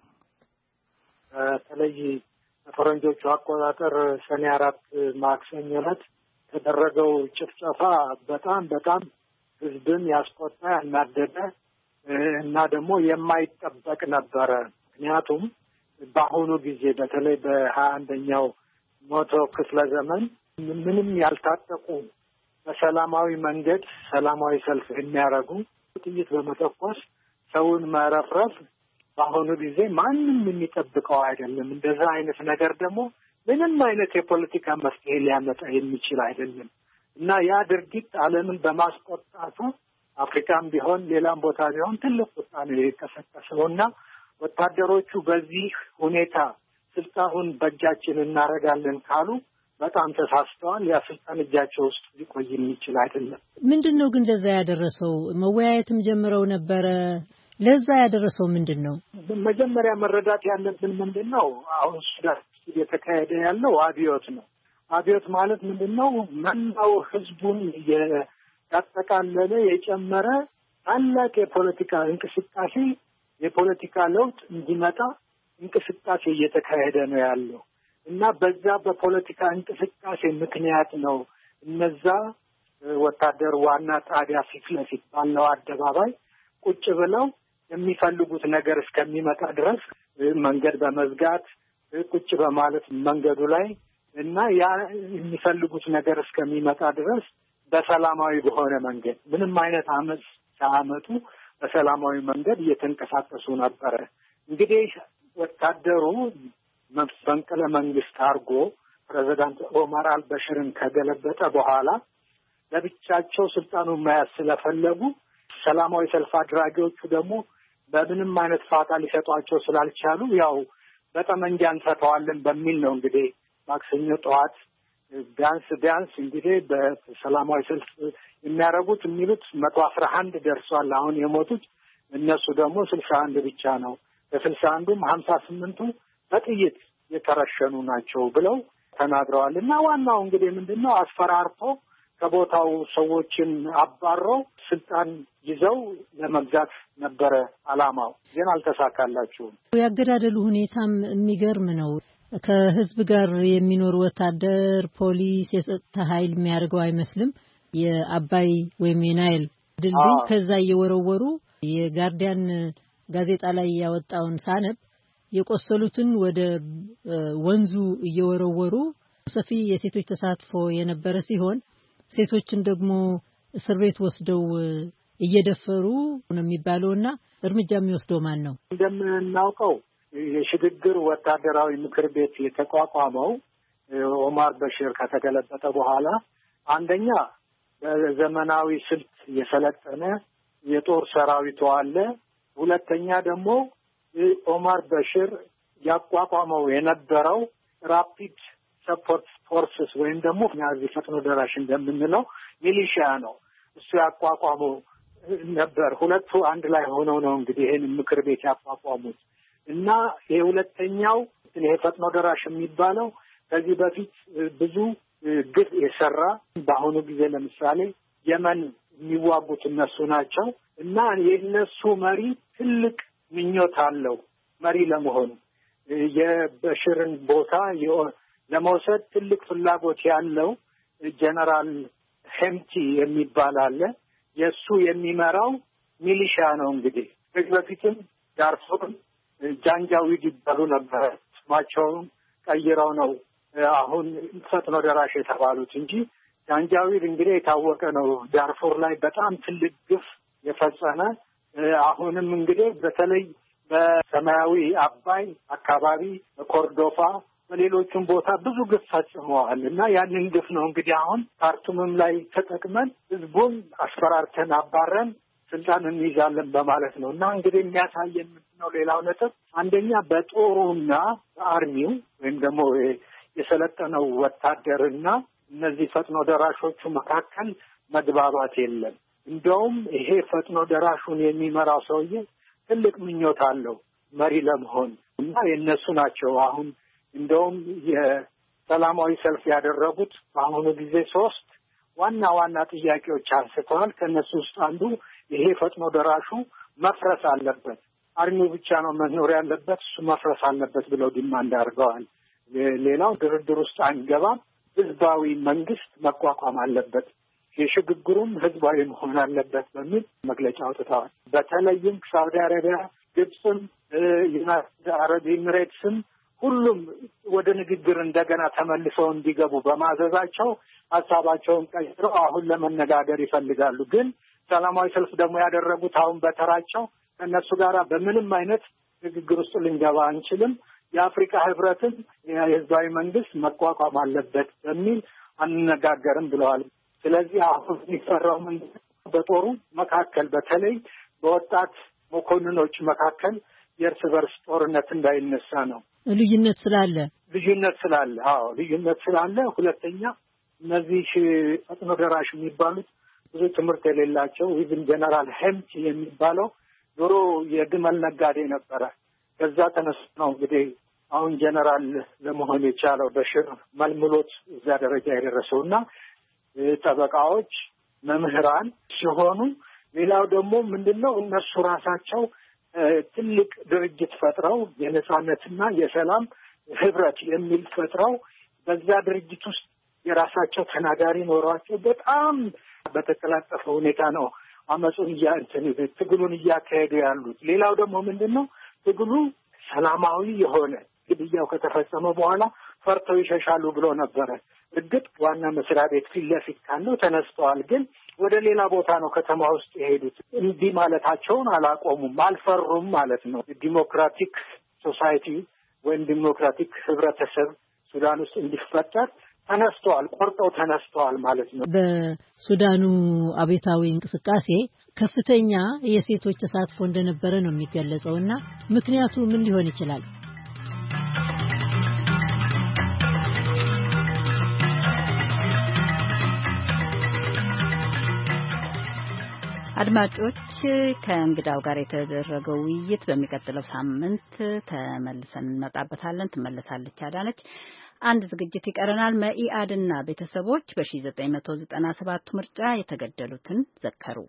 በተለይ ፈረንጆቹ አቆጣጠር ሰኔ አራት ማክሰኞ ዕለት የተደረገው ጭፍጨፋ በጣም በጣም ህዝብን ያስቆጣ ያናደደ እና ደግሞ የማይጠበቅ ነበረ። ምክንያቱም በአሁኑ ጊዜ በተለይ በሀያ አንደኛው መቶ ክፍለ ዘመን ምንም ያልታጠቁ በሰላማዊ መንገድ ሰላማዊ ሰልፍ የሚያደርጉ ጥይት በመተኮስ ሰውን መረፍረፍ በአሁኑ ጊዜ ማንም የሚጠብቀው አይደለም። እንደዛ አይነት ነገር ደግሞ ምንም አይነት የፖለቲካ መፍትሄ ሊያመጣ የሚችል አይደለም እና ያ ድርጊት ዓለምን በማስቆጣቱ አፍሪካም ቢሆን ሌላም ቦታ ቢሆን ትልቅ ቁጣ ነው የቀሰቀሰውና ወታደሮቹ በዚህ ሁኔታ ስልጣኑን በእጃችን እናደርጋለን ካሉ በጣም ተሳስተዋል። ያ ስልጣን እጃቸው ውስጥ ሊቆይ የሚችል አይደለም። ምንድነው ግን ለዛ ያደረሰው? መወያየትም ጀምረው ነበረ። ለዛ ያደረሰው ምንድነው? መጀመሪያ መረዳት ያለብን ምንድነው አሁን ሱዳን እየተካሄደ ያለው አብዮት ነው። አብዮት ማለት ምንድነው? መላው ህዝቡን ያጠቃለለ የጨመረ ታላቅ የፖለቲካ እንቅስቃሴ የፖለቲካ ለውጥ እንዲመጣ እንቅስቃሴ እየተካሄደ ነው ያለው እና በዛ በፖለቲካ እንቅስቃሴ ምክንያት ነው እነዛ ወታደር ዋና ጣቢያ ፊት ለፊት ባለው አደባባይ ቁጭ ብለው የሚፈልጉት ነገር እስከሚመጣ ድረስ መንገድ በመዝጋት ቁጭ በማለት መንገዱ ላይ እና ያ የሚፈልጉት ነገር እስከሚመጣ ድረስ በሰላማዊ በሆነ መንገድ ምንም አይነት አመጽ ሳያመጡ በሰላማዊ መንገድ እየተንቀሳቀሱ ነበረ። እንግዲህ ወታደሩ መፈንቅለ መንግስት አድርጎ ፕሬዝዳንት ኦማር አልበሽርን ከገለበጠ በኋላ ለብቻቸው ስልጣኑን መያዝ ስለፈለጉ ሰላማዊ ሰልፍ አድራጊዎቹ ደግሞ በምንም አይነት ፋታ ሊሰጧቸው ስላልቻሉ ያው በጠመንጃ እንፈታዋለን በሚል ነው እንግዲህ ማክሰኞ ጠዋት ቢያንስ ቢያንስ እንግዲህ በሰላማዊ ሰልፍ የሚያደርጉት የሚሉት መቶ አስራ አንድ ደርሷል አሁን የሞቱት። እነሱ ደግሞ ስልሳ አንድ ብቻ ነው። ከስልሳ አንዱም ሀምሳ ስምንቱ በጥይት የተረሸኑ ናቸው ብለው ተናግረዋል። እና ዋናው እንግዲህ ምንድነው አስፈራርቶ ከቦታው ሰዎችን አባሮ ስልጣን ይዘው ለመግዛት ነበረ አላማው። ግን አልተሳካላቸውም። ያገዳደሉ ሁኔታም የሚገርም ነው። ከህዝብ ጋር የሚኖር ወታደር፣ ፖሊስ፣ የጸጥታ ኃይል የሚያደርገው አይመስልም። የአባይ ወይም የናይል ድልድይ ከዛ እየወረወሩ የጋርዲያን ጋዜጣ ላይ ያወጣውን ሳነብ የቆሰሉትን ወደ ወንዙ እየወረወሩ ሰፊ የሴቶች ተሳትፎ የነበረ ሲሆን ሴቶችን ደግሞ እስር ቤት ወስደው እየደፈሩ ነው የሚባለውና እርምጃ የሚወስደው ማን ነው? እንደምናውቀው የሽግግር ወታደራዊ ምክር ቤት የተቋቋመው ኦማር በሽር ከተገለበጠ በኋላ አንደኛ በዘመናዊ ስልት የሰለጠነ የጦር ሰራዊት አለ። ሁለተኛ ደግሞ ኦማር በሽር ያቋቋመው የነበረው ራፒድ ሰፖርት ፎርስስ ወይም ደግሞ ናዚ ፈጥኖ ደራሽ እንደምንለው ሚሊሺያ ነው። እሱ ያቋቋመው ነበር። ሁለቱ አንድ ላይ ሆነው ነው እንግዲህ ይሄን ምክር ቤት ያቋቋሙት እና የሁለተኛው ይሄ ፈጥኖ ደራሽ የሚባለው ከዚህ በፊት ብዙ ግፍ የሰራ በአሁኑ ጊዜ ለምሳሌ የመን የሚዋጉት እነሱ ናቸው እና የእነሱ መሪ ትልቅ ምኞት አለው መሪ ለመሆን የበሽርን ቦታ ለመውሰድ ትልቅ ፍላጎት ያለው ጀነራል ሄምቲ የሚባል አለ። የእሱ የሚመራው ሚሊሻ ነው። እንግዲህ ከዚህ በፊትም ዳርፉርን ጃንጃዊድ ይባሉ ነበር። ስማቸውን ቀይረው ነው አሁን ፈጥኖ ደራሽ የተባሉት እንጂ ጃንጃዊድ እንግዲህ የታወቀ ነው። ዳርፉር ላይ በጣም ትልቅ ግፍ የፈጸመ አሁንም እንግዲህ በተለይ በሰማያዊ አባይ አካባቢ በኮርዶፋ በሌሎችም ቦታ ብዙ ግፍ ፈጽመዋል እና ያንን ግፍ ነው እንግዲህ አሁን ካርቱምም ላይ ተጠቅመን ህዝቡን አስፈራርተን አባረን ስልጣን እንይዛለን በማለት ነው። እና እንግዲህ የሚያሳየን ምንድነው ሌላው ነጥብ አንደኛ በጦሩና በአርሚው ወይም ደግሞ የሰለጠነው ወታደርና እነዚህ ፈጥኖ ደራሾቹ መካከል መግባባት የለም። እንደውም ይሄ ፈጥኖ ደራሹን የሚመራው ሰውዬ ትልቅ ምኞት አለው መሪ ለመሆን እና የእነሱ ናቸው አሁን እንደውም የሰላማዊ ሰልፍ ያደረጉት በአሁኑ ጊዜ ሶስት ዋና ዋና ጥያቄዎች አንስተዋል። ከነሱ ውስጥ አንዱ ይሄ ፈጥኖ ደራሹ መፍረስ አለበት፣ አርሚው ብቻ ነው መኖር ያለበት፣ እሱ መፍረስ አለበት ብለው ዲማንድ አድርገዋል። ሌላው ድርድር ውስጥ አንገባም፣ ህዝባዊ መንግስት መቋቋም አለበት፣ የሽግግሩም ህዝባዊ መሆን አለበት በሚል መግለጫ አውጥተዋል። በተለይም ሳውዲ አረቢያ፣ ግብፅም፣ ዩናይትድ አረብ ኤሚሬትስም ሁሉም ወደ ንግግር እንደገና ተመልሰው እንዲገቡ በማዘዛቸው ሀሳባቸውን ቀይረው አሁን ለመነጋገር ይፈልጋሉ። ግን ሰላማዊ ሰልፍ ደግሞ ያደረጉት አሁን በተራቸው ከእነሱ ጋር በምንም አይነት ንግግር ውስጥ ልንገባ አንችልም፣ የአፍሪካ ህብረትን የህዝባዊ መንግስት መቋቋም አለበት በሚል አንነጋገርም ብለዋል። ስለዚህ አሁን የሚፈራው መንግስት በጦሩ መካከል በተለይ በወጣት መኮንኖች መካከል የእርስ በርስ ጦርነት እንዳይነሳ ነው። ልዩነት ስላለ ልዩነት ስላለ አዎ ልዩነት ስላለ ሁለተኛ እነዚህ ፈጥኖ ደራሽ የሚባሉት ብዙ ትምህርት የሌላቸው ኢቭን ጀነራል ሄምቲ የሚባለው ዶሮ የግመል ነጋዴ ነበረ። ከዛ ተነስቶ ነው እንግዲህ አሁን ጀነራል ለመሆን የቻለው በሽር መልምሎት እዛ ደረጃ የደረሰውና ጠበቃዎች መምህራን ሲሆኑ ሌላው ደግሞ ምንድነው እነሱ ራሳቸው ትልቅ ድርጅት ፈጥረው የነጻነትና የሰላም ህብረት የሚል ፈጥረው በዛ ድርጅት ውስጥ የራሳቸው ተናጋሪ ኖሯቸው በጣም በተቀላጠፈ ሁኔታ ነው አመጹን እያንተን ትግሉን እያካሄዱ ያሉት። ሌላው ደግሞ ምንድነው ትግሉ ሰላማዊ የሆነ ግድያው ከተፈጸመ በኋላ ፈርተው ይሸሻሉ ብሎ ነበረ። እርግጥ ዋና መስሪያ ቤት ፊት ለፊት ካለው ተነስተዋል፣ ግን ወደ ሌላ ቦታ ነው ከተማ ውስጥ የሄዱት። እንዲህ ማለታቸውን አላቆሙም፣ አልፈሩም ማለት ነው። ዲሞክራቲክ ሶሳይቲ ወይም ዲሞክራቲክ ህብረተሰብ ሱዳን ውስጥ እንዲፈጠር ተነስተዋል፣ ቆርጠው ተነስተዋል ማለት ነው። በሱዳኑ አብዮታዊ እንቅስቃሴ ከፍተኛ የሴቶች ተሳትፎ እንደነበረ ነው የሚገለጸውና ምክንያቱ ምን ሊሆን ይችላል? አድማጮች ከእንግዳው ጋር የተደረገው ውይይት በሚቀጥለው ሳምንት ተመልሰን እንመጣበታለን። ትመለሳለች አዳነች። አንድ ዝግጅት ይቀረናል። መኢአድና ቤተሰቦች በ1997 ምርጫ የተገደሉትን ዘከሩ።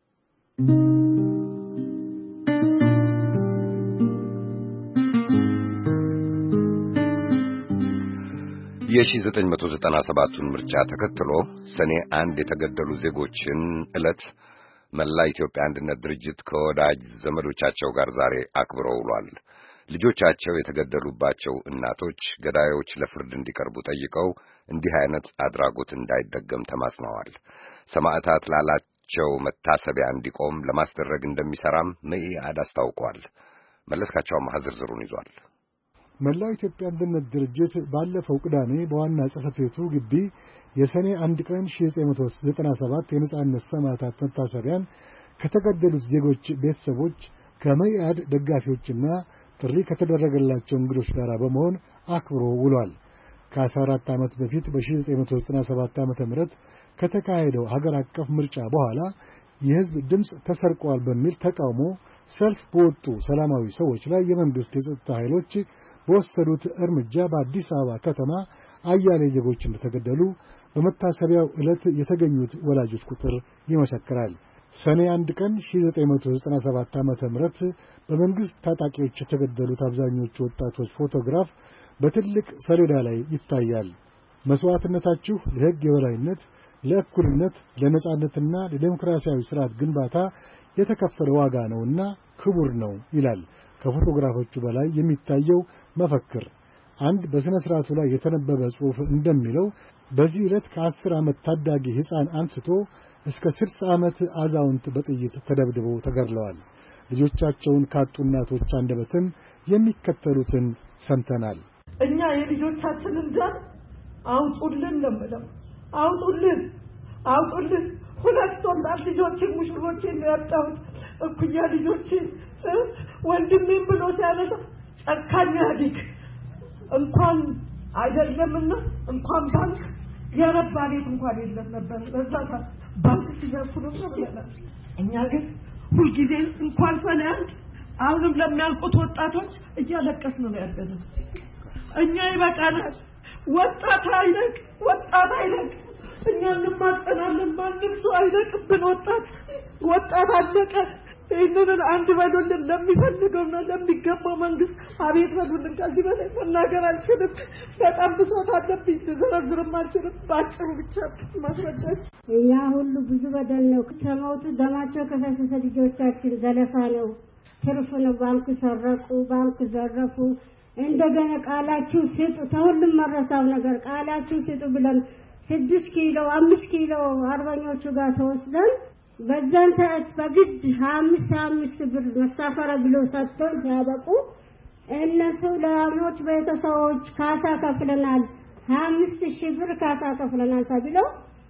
የ1997ቱን ምርጫ ተከትሎ ሰኔ አንድ የተገደሉ ዜጎችን ዕለት መላ ኢትዮጵያ አንድነት ድርጅት ከወዳጅ ዘመዶቻቸው ጋር ዛሬ አክብሮ ውሏል። ልጆቻቸው የተገደሉባቸው እናቶች ገዳዮች ለፍርድ እንዲቀርቡ ጠይቀው እንዲህ አይነት አድራጎት እንዳይደገም ተማጽነዋል። ሰማዕታት ላላቸው መታሰቢያ እንዲቆም ለማስደረግ እንደሚሰራም መኢአድ አስታውቋል። መለስካቸው አማሃ ዝርዝሩን ይዟል። መላው ኢትዮጵያ አንድነት ድርጅት ባለፈው ቅዳሜ በዋና ጽሕፈት ቤቱ ግቢ የሰኔ አንድ ቀን ሺህ ዘጠኝ መቶ ዘጠና ሰባት የነጻነት ሰማዕታት መታሰቢያን ከተገደሉት ዜጎች ቤተሰቦች ከመኢአድ ደጋፊዎችና ጥሪ ከተደረገላቸው እንግዶች ጋር በመሆን አክብሮ ውሏል። ከአስራ አራት ዓመት በፊት በ1997 ዓመተ ምህረት ከተካሄደው ሀገር አቀፍ ምርጫ በኋላ የሕዝብ ድምፅ ተሰርቋል በሚል ተቃውሞ ሰልፍ በወጡ ሰላማዊ ሰዎች ላይ የመንግስት የጸጥታ ኃይሎች በወሰዱት እርምጃ በአዲስ አበባ ከተማ አያሌ ዜጎች እንደተገደሉ በመታሰቢያው ዕለት የተገኙት ወላጆች ቁጥር ይመሰክራል። ሰኔ አንድ ቀን ሺህ ዘጠኝ መቶ ዘጠና ሰባት ዓመተ ምህረት በመንግስት ታጣቂዎች የተገደሉት አብዛኞቹ ወጣቶች ፎቶግራፍ በትልቅ ሰሌዳ ላይ ይታያል። መስዋዕትነታችሁ ለሕግ የበላይነት፣ ለእኩልነት፣ ለነጻነትና ለዲሞክራሲያዊ ስርዓት ግንባታ የተከፈለ ዋጋ ነውና ክቡር ነው ይላል ከፎቶግራፎቹ በላይ የሚታየው መፈክር። አንድ በሥነ ሥርዓቱ ላይ የተነበበ ጽሑፍ እንደሚለው በዚህ ዕለት ከአስር ዓመት ታዳጊ ሕፃን አንስቶ እስከ ስልሳ ዓመት አዛውንት በጥይት ተደብድበው ተገድለዋል። ልጆቻቸውን ካጡ እናቶች አንደበትም የሚከተሉትን ሰምተናል። እኛ የልጆቻችንን ደም አውጡልን ነው የምለው። አውጡልን አውጡልን። ሁለት ወንድ ልጆችን ሙሽሮችን ያጣሁት እኩያ ልጆችን ወንድሜን ብሎ ሲያነሳ ጨካኝ አዲክ እንኳን አይደለምና እንኳን ባንክ የረባ ቤት እንኳን የለም ነበር። በዛ ባንክ ሲዘርፉ ነው ብለናል። እኛ ግን ሁልጊዜ እንኳን ሰኔ አንድ አሁንም ለሚያልቁት ወጣቶች እያለቀስን ነው ያለነው። እኛ ይበቃናል። ወጣት አይለቅ፣ ወጣት አይለቅ። እኛ እንማጸናለን። ማንም ሰው አይለቅብን። ወጣት ወጣት አለቀ። ይህንን አንድ በሉልን። ለሚፈልገውና ለሚገባው መንግስት አቤት በሉልን። ከዚህ በላይ መናገር አልችልም። በጣም ብሶት አለብኝ። ልዘረዝርም አልችልም። በአጭሩ ብቻ ማስረዳት እኛ ሁሉ ብዙ በደል ነው። ከሞቱ ደማቸው ከፈሰሰ ልጆቻችን ዘለፋ ነው፣ ትርፍ ነው። ባንክ ሰረቁ፣ ባንክ ዘረፉ። እንደገና ቃላችሁ ስጡ። ተሁሉም መረሳው ነገር ቃላችሁ ስጡ ብለን ስድስት ኪሎ አምስት ኪሎ አርበኞቹ ጋር ተወስደን በዛን ሰዓት በግድ አምስት አምስት ብር መሳፈሪያ ብሎ ሰጥተው ሲያበቁ እነሱ ለሞት ቤተሰቦች ካሳ ከፍለናል፣ አምስት ሺህ ብር ካሳ ከፍለናል ተብለው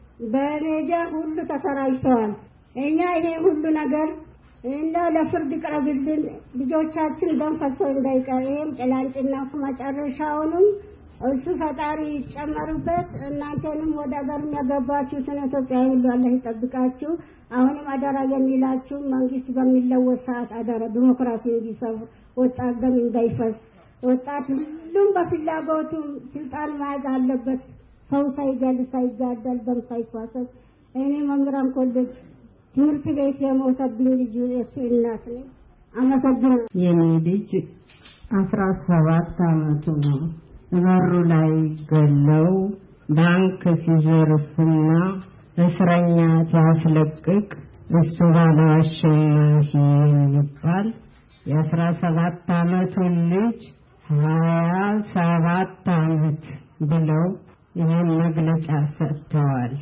በሜዲያ ሁሉ ተሰራጭተዋል። እኛ ይሄ ሁሉ ነገር እና ለፍርድ ቀርብልን፣ ልጆቻችን ደም ፈሶ እንዳይቀር ይሄም ጭላንጭና መጨረሻውንም እሱ ፈጣሪ ይጨመሩበት። እናንተንም ወደ ሀገር የሚያገባችሁትን ኢትዮጵያዊ ሁሉ አላህ ይጠብቃችሁ። አሁንም አደራ የሚላችሁ መንግስት በሚለወጥ ሰዓት አደራ ዲሞክራሲ እንዲሰፍን፣ ወጣት ደም እንዳይፈስ፣ ወጣት ሁሉም በፍላጎቱ ስልጣን መያዝ አለበት። ሰው ሳይገል ሳይጋደል ደም ሳይፋሰስ። እኔ መምህራን ኮሌጅ ትምህርት ቤት የሞተብኝ ልጅ የእሱ እናት ነኝ። አመሰግናለሁ። የኔ ልጅ አስራ ሰባት አመቱ ነው። በሩ ላይ ገለው ባንክ ሲዘርፍና እስረኛ ሲያስለቅቅ እሱ ባለው አሸናፊ የሚባል የአስራ ሰባት አመቱን ልጅ ሀያ ሰባት አመት ብለው ይህን መግለጫ ሰጥተዋል።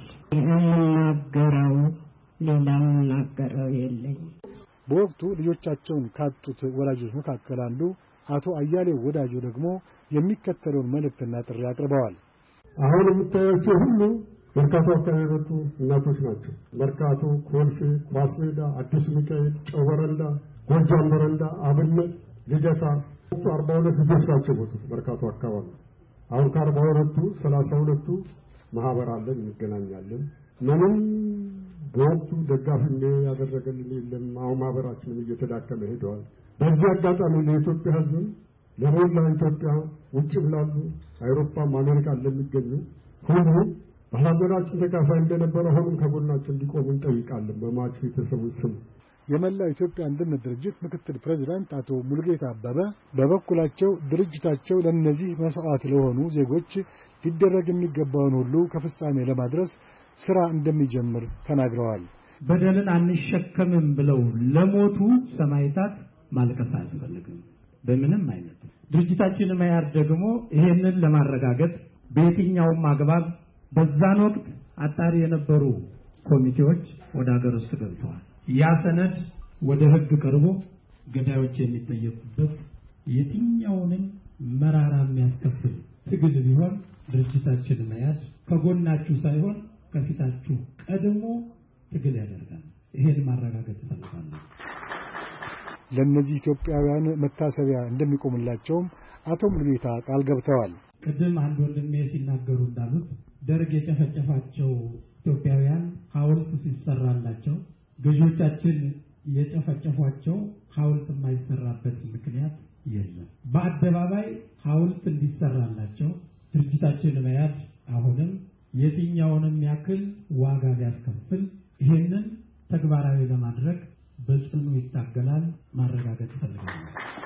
የምናገረው ሌላ የምናገረው የለኝም። በወቅቱ ልጆቻቸውን ካጡት ወላጆች መካከል አንዱ አቶ አያሌው ወዳጆ ደግሞ የሚከተለውን መልእክትና ጥሪ አቅርበዋል። አሁን የምታያቸው ሁሉ መርካቶ አካባቢ የመጡ እናቶች ናቸው። መርካቶ፣ ኮልፌ፣ ኳስ ሜዳ፣ አዲስ ሚካኤል፣ ጨው በረንዳ፣ ጎጃም በረንዳ፣ አብነት፣ ልደታ አርባ ሁለት ልጆች ናቸው የሞቱት መርካቶ አካባቢ። አሁን ከአርባ ሁለቱ ሰላሳ ሁለቱ ማህበር አለን፣ እንገናኛለን። ምንም በወቅቱ ደጋፊ ያደረገልን የለም። አሁን ማህበራችንም እየተዳከመ ሄደዋል። በዚህ አጋጣሚ ለኢትዮጵያ ሕዝብ ለሞላ ኢትዮጵያ ውጭ ብላሉ አውሮፓም አሜሪካን ለሚገኙ ሁሉ በሀገራችን ተካፋይ እንደነበረ አሁንም ከጎናችን እንዲቆሙ እንጠይቃለን። በማቹ ቤተሰቦች ስም የመላው ኢትዮጵያ አንድነት ድርጅት ምክትል ፕሬዝዳንት አቶ ሙሉጌታ አበበ በበኩላቸው ድርጅታቸው ለእነዚህ መስዋዕት ለሆኑ ዜጎች ሊደረግ የሚገባውን ሁሉ ከፍጻሜ ለማድረስ ስራ እንደሚጀምር ተናግረዋል። በደልን አንሸከምም ብለው ለሞቱ ሰማዕታት ማልቀስ አያስፈልግም በምንም አይነት። ድርጅታችን መያድ ደግሞ ይሄንን ለማረጋገጥ በየትኛውም አግባብ በዛን ወቅት አጣሪ የነበሩ ኮሚቴዎች ወደ ሀገር ውስጥ ገብተዋል። ያ ሰነድ ወደ ሕግ ቀርቦ ገዳዮች የሚጠየቁበት የትኛውንም መራራ የሚያስከፍል ትግል ቢሆን ድርጅታችን መያድ ከጎናችሁ ሳይሆን ከፊታችሁ ቀድሞ ትግል ያደርጋል። ይሄን ማረጋገጥ ፈልጋለሁ። ለእነዚህ ኢትዮጵያውያን መታሰቢያ እንደሚቆምላቸውም አቶ ሙሉጌታ ቃል ገብተዋል። ቅድም አንድ ወንድሜ ሲናገሩ እንዳሉት ደርግ የጨፈጨፋቸው ኢትዮጵያውያን ሐውልት ሲሰራላቸው ገዢዎቻችን የጨፈጨፏቸው ሐውልት የማይሰራበት ምክንያት የለም። በአደባባይ ሐውልት እንዲሰራላቸው ድርጅታችን መያድ አሁንም የትኛውንም ያክል ዋጋ ቢያስከፍል ይሄንን ተግባራዊ ለማድረግ በጽኑ ይታገላል። ማረጋገጥ ፈልጋለሁ።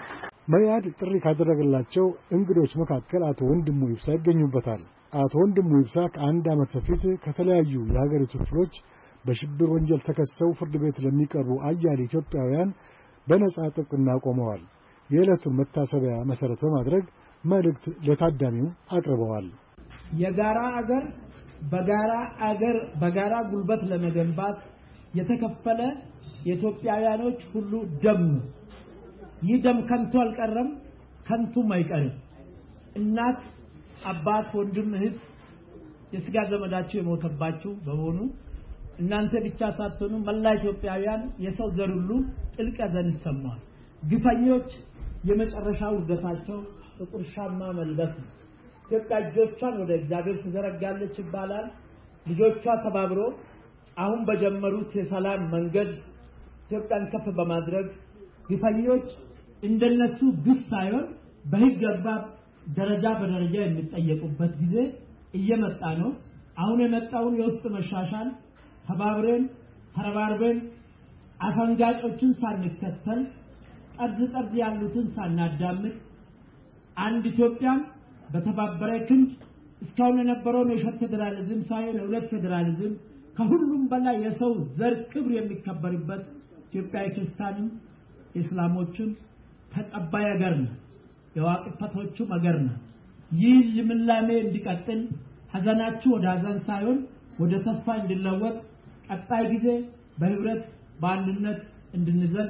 መያድ ጥሪ ካደረገላቸው እንግዶች መካከል አቶ ወንድሙ ይብሳ ይገኙበታል። አቶ ወንድሙ ይብሳ ከአንድ ዓመት በፊት ከተለያዩ የሀገሪቱ ክፍሎች በሽብር ወንጀል ተከሰው ፍርድ ቤት ለሚቀርቡ አያሌ ኢትዮጵያውያን በነጻ ጥብቅና ቆመዋል። የዕለቱን መታሰቢያ መሰረት በማድረግ መልእክት ለታዳሚው አቅርበዋል። የጋራ አገር በጋራ አገር በጋራ ጉልበት ለመገንባት የተከፈለ የኢትዮጵያውያኖች ሁሉ ደም ነው። ይህ ደም ከንቱ አልቀረም፣ ከንቱም አይቀርም። እናት፣ አባት፣ ወንድም፣ እህት የስጋ ዘመዳቸው የሞተባችሁ በመሆኑ እናንተ ብቻ ሳትሆኑ መላ ኢትዮጵያውያን የሰው ዘር ሁሉ ጥልቅ ሐዘን ይሰማል። ግፈኞች የመጨረሻ ውርደታቸው ጥቁር ሻማ መልበስ ነው። ኢትዮጵያ እጆቿን ወደ እግዚአብሔር ትዘረጋለች ይባላል። ልጆቿ ተባብሮ አሁን በጀመሩት የሰላም መንገድ ኢትዮጵያን ከፍ በማድረግ ግፈኞች እንደነሱ ግፍ ሳይሆን በሕግ አግባብ ደረጃ በደረጃ የሚጠየቁበት ጊዜ እየመጣ ነው። አሁን የመጣውን የውስጥ መሻሻል ተባብረን ተረባርበን አፈንጋጮችን ሳንከተል ጠርዝ ጠርዝ ያሉትን ሳናዳምጥ አንድ ኢትዮጵያን በተባበረ ክንድ እስካሁን የነበረውን የሸት ፌዴራሊዝም ሳይሆን የሁለት ፌዴራሊዝም ከሁሉም በላይ የሰው ዘር ክብር የሚከበርበት ኢትዮጵያ የክርስቲያንም የእስላሞችም ተቀባይ ሀገር ነው። የዋቅፈቶቹም ሀገር ነው። ይህ ልምላሜ እንዲቀጥል ሐዘናችሁ ወደ ሐዘን ሳይሆን ወደ ተስፋ እንዲለወጥ ቀጣይ ጊዜ በህብረት በአንድነት እንድንዘልቅ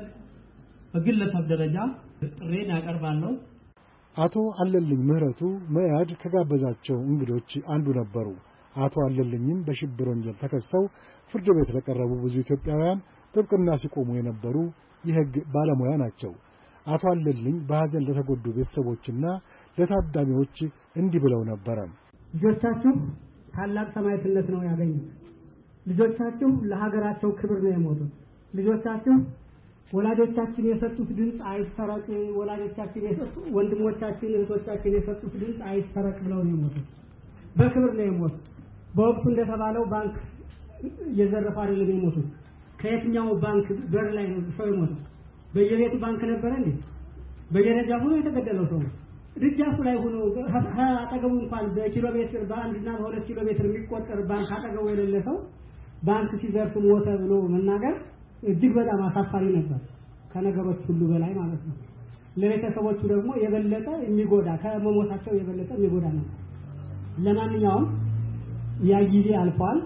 በግለሰብ ደረጃ ጥሬን ያቀርባለሁ። አቶ አለልኝ ምህረቱ መያድ ከጋበዛቸው እንግዶች አንዱ ነበሩ። አቶ አለልኝም በሽብር ወንጀል ተከሰው ፍርድ ቤት ለቀረቡ ብዙ ኢትዮጵያውያን ጥብቅና ሲቆሙ የነበሩ የሕግ ባለሙያ ናቸው። አቶ አለልኝ በሐዘን ለተጎዱ ቤተሰቦችና ለታዳሚዎች እንዲህ ብለው ነበረ። ልጆቻችሁ ታላቅ ሰማዕትነት ነው ያገኙት። ልጆቻችሁ ለሀገራቸው ክብር ነው የሞቱት። ልጆቻችሁ ወላጆቻችን የሰጡት ድምጽ አይሰረቅ፣ ወላጆቻችን የሰጡት ወንድሞቻችን እህቶቻችን የሰጡት ድምጽ አይሰረቅ ብለው ነው የሞቱት። በክብር ነው የሞቱት። በወቅቱ እንደተባለው ባንክ የዘረፉ አይደለም የሞቱት። ከየትኛው ባንክ በር ላይ ነው ሰው የሞተው? በየቤቱ ባንክ ነበረ እንዴ? በየደጃፉ ነው የተገደለው ሰው። ደጃፉ ላይ ሆኖ አጠገቡ እንኳን በኪሎ ሜትር በአንድና በሁለት ኪሎ ሜትር የሚቆጠር ባንክ አጠገቡ የሌለ ሰው ባንክ ሲዘርፍ ሞተ ብሎ መናገር እጅግ በጣም አሳፋሪ ነበር፣ ከነገሮች ሁሉ በላይ ማለት ነው። ለቤተሰቦቹ ደግሞ የበለጠ የሚጎዳ ከመሞታቸው የበለጠ የሚጎዳ ነው። ለማንኛውም ያ ጊዜ አልፏል።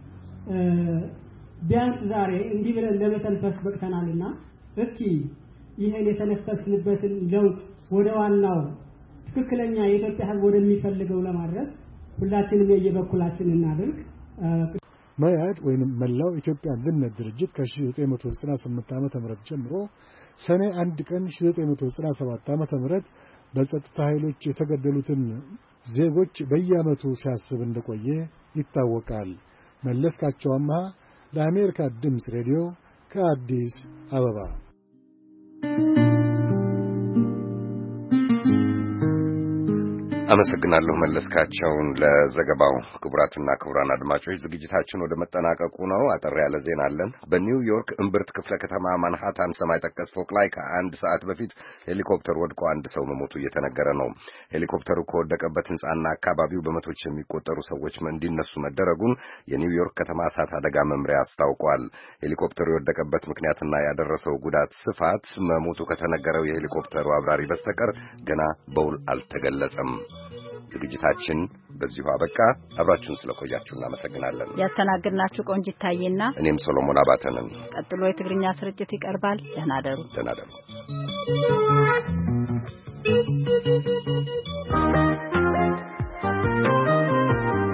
ቢያንስ ዛሬ እንዲህ ብለን ለመተንፈስ በቅተናልና እስኪ ይሄን የተነፈስንበትን ለውጥ ወደ ዋናው ትክክለኛ የኢትዮጵያ ሕዝብ ወደሚፈልገው ለማድረስ ሁላችንም የየበኩላችን እናድርግ። መያድ ወይንም መላው ኢትዮጵያ አንድነት ድርጅት ከ1998 ዓመተ ምህረት ጀምሮ ሰኔ አንድ ቀን ሺህ ዘጠኝ መቶ ዘጠና ሰባት ዓመተ ምህረት በጸጥታ ኃይሎች የተገደሉትን ዜጎች በየዓመቱ ሲያስብ እንደቆየ ይታወቃል። መለስካቸው አምሃ ለአሜሪካ ድምፅ ሬዲዮ ከአዲስ አበባ አመሰግናለሁ መለስካቸውን ለዘገባው። ክቡራትና ክቡራን አድማጮች ዝግጅታችን ወደ መጠናቀቁ ነው። አጠር ያለ ዜና አለን። በኒውዮርክ እምብርት ክፍለ ከተማ ማንሃታን ሰማይ ጠቀስ ፎቅ ላይ ከአንድ ሰዓት በፊት ሄሊኮፕተር ወድቆ አንድ ሰው መሞቱ እየተነገረ ነው። ሄሊኮፕተሩ ከወደቀበት ህንጻና አካባቢው በመቶዎች የሚቆጠሩ ሰዎች እንዲነሱ መደረጉን የኒውዮርክ ከተማ እሳት አደጋ መምሪያ አስታውቋል። ሄሊኮፕተሩ የወደቀበት ምክንያትና ያደረሰው ጉዳት ስፋት መሞቱ ከተነገረው የሄሊኮፕተሩ አብራሪ በስተቀር ገና በውል አልተገለጸም። ዝግጅታችን በዚሁ አበቃ። አብራችሁን ስለቆያችሁ እናመሰግናለን። ያስተናግድናችሁ ቆንጂት ታዬና እኔም ሶሎሞን አባተ ነን። ቀጥሎ የትግርኛ ስርጭት ይቀርባል። ደህና ደሩ። ደህና ደሩ።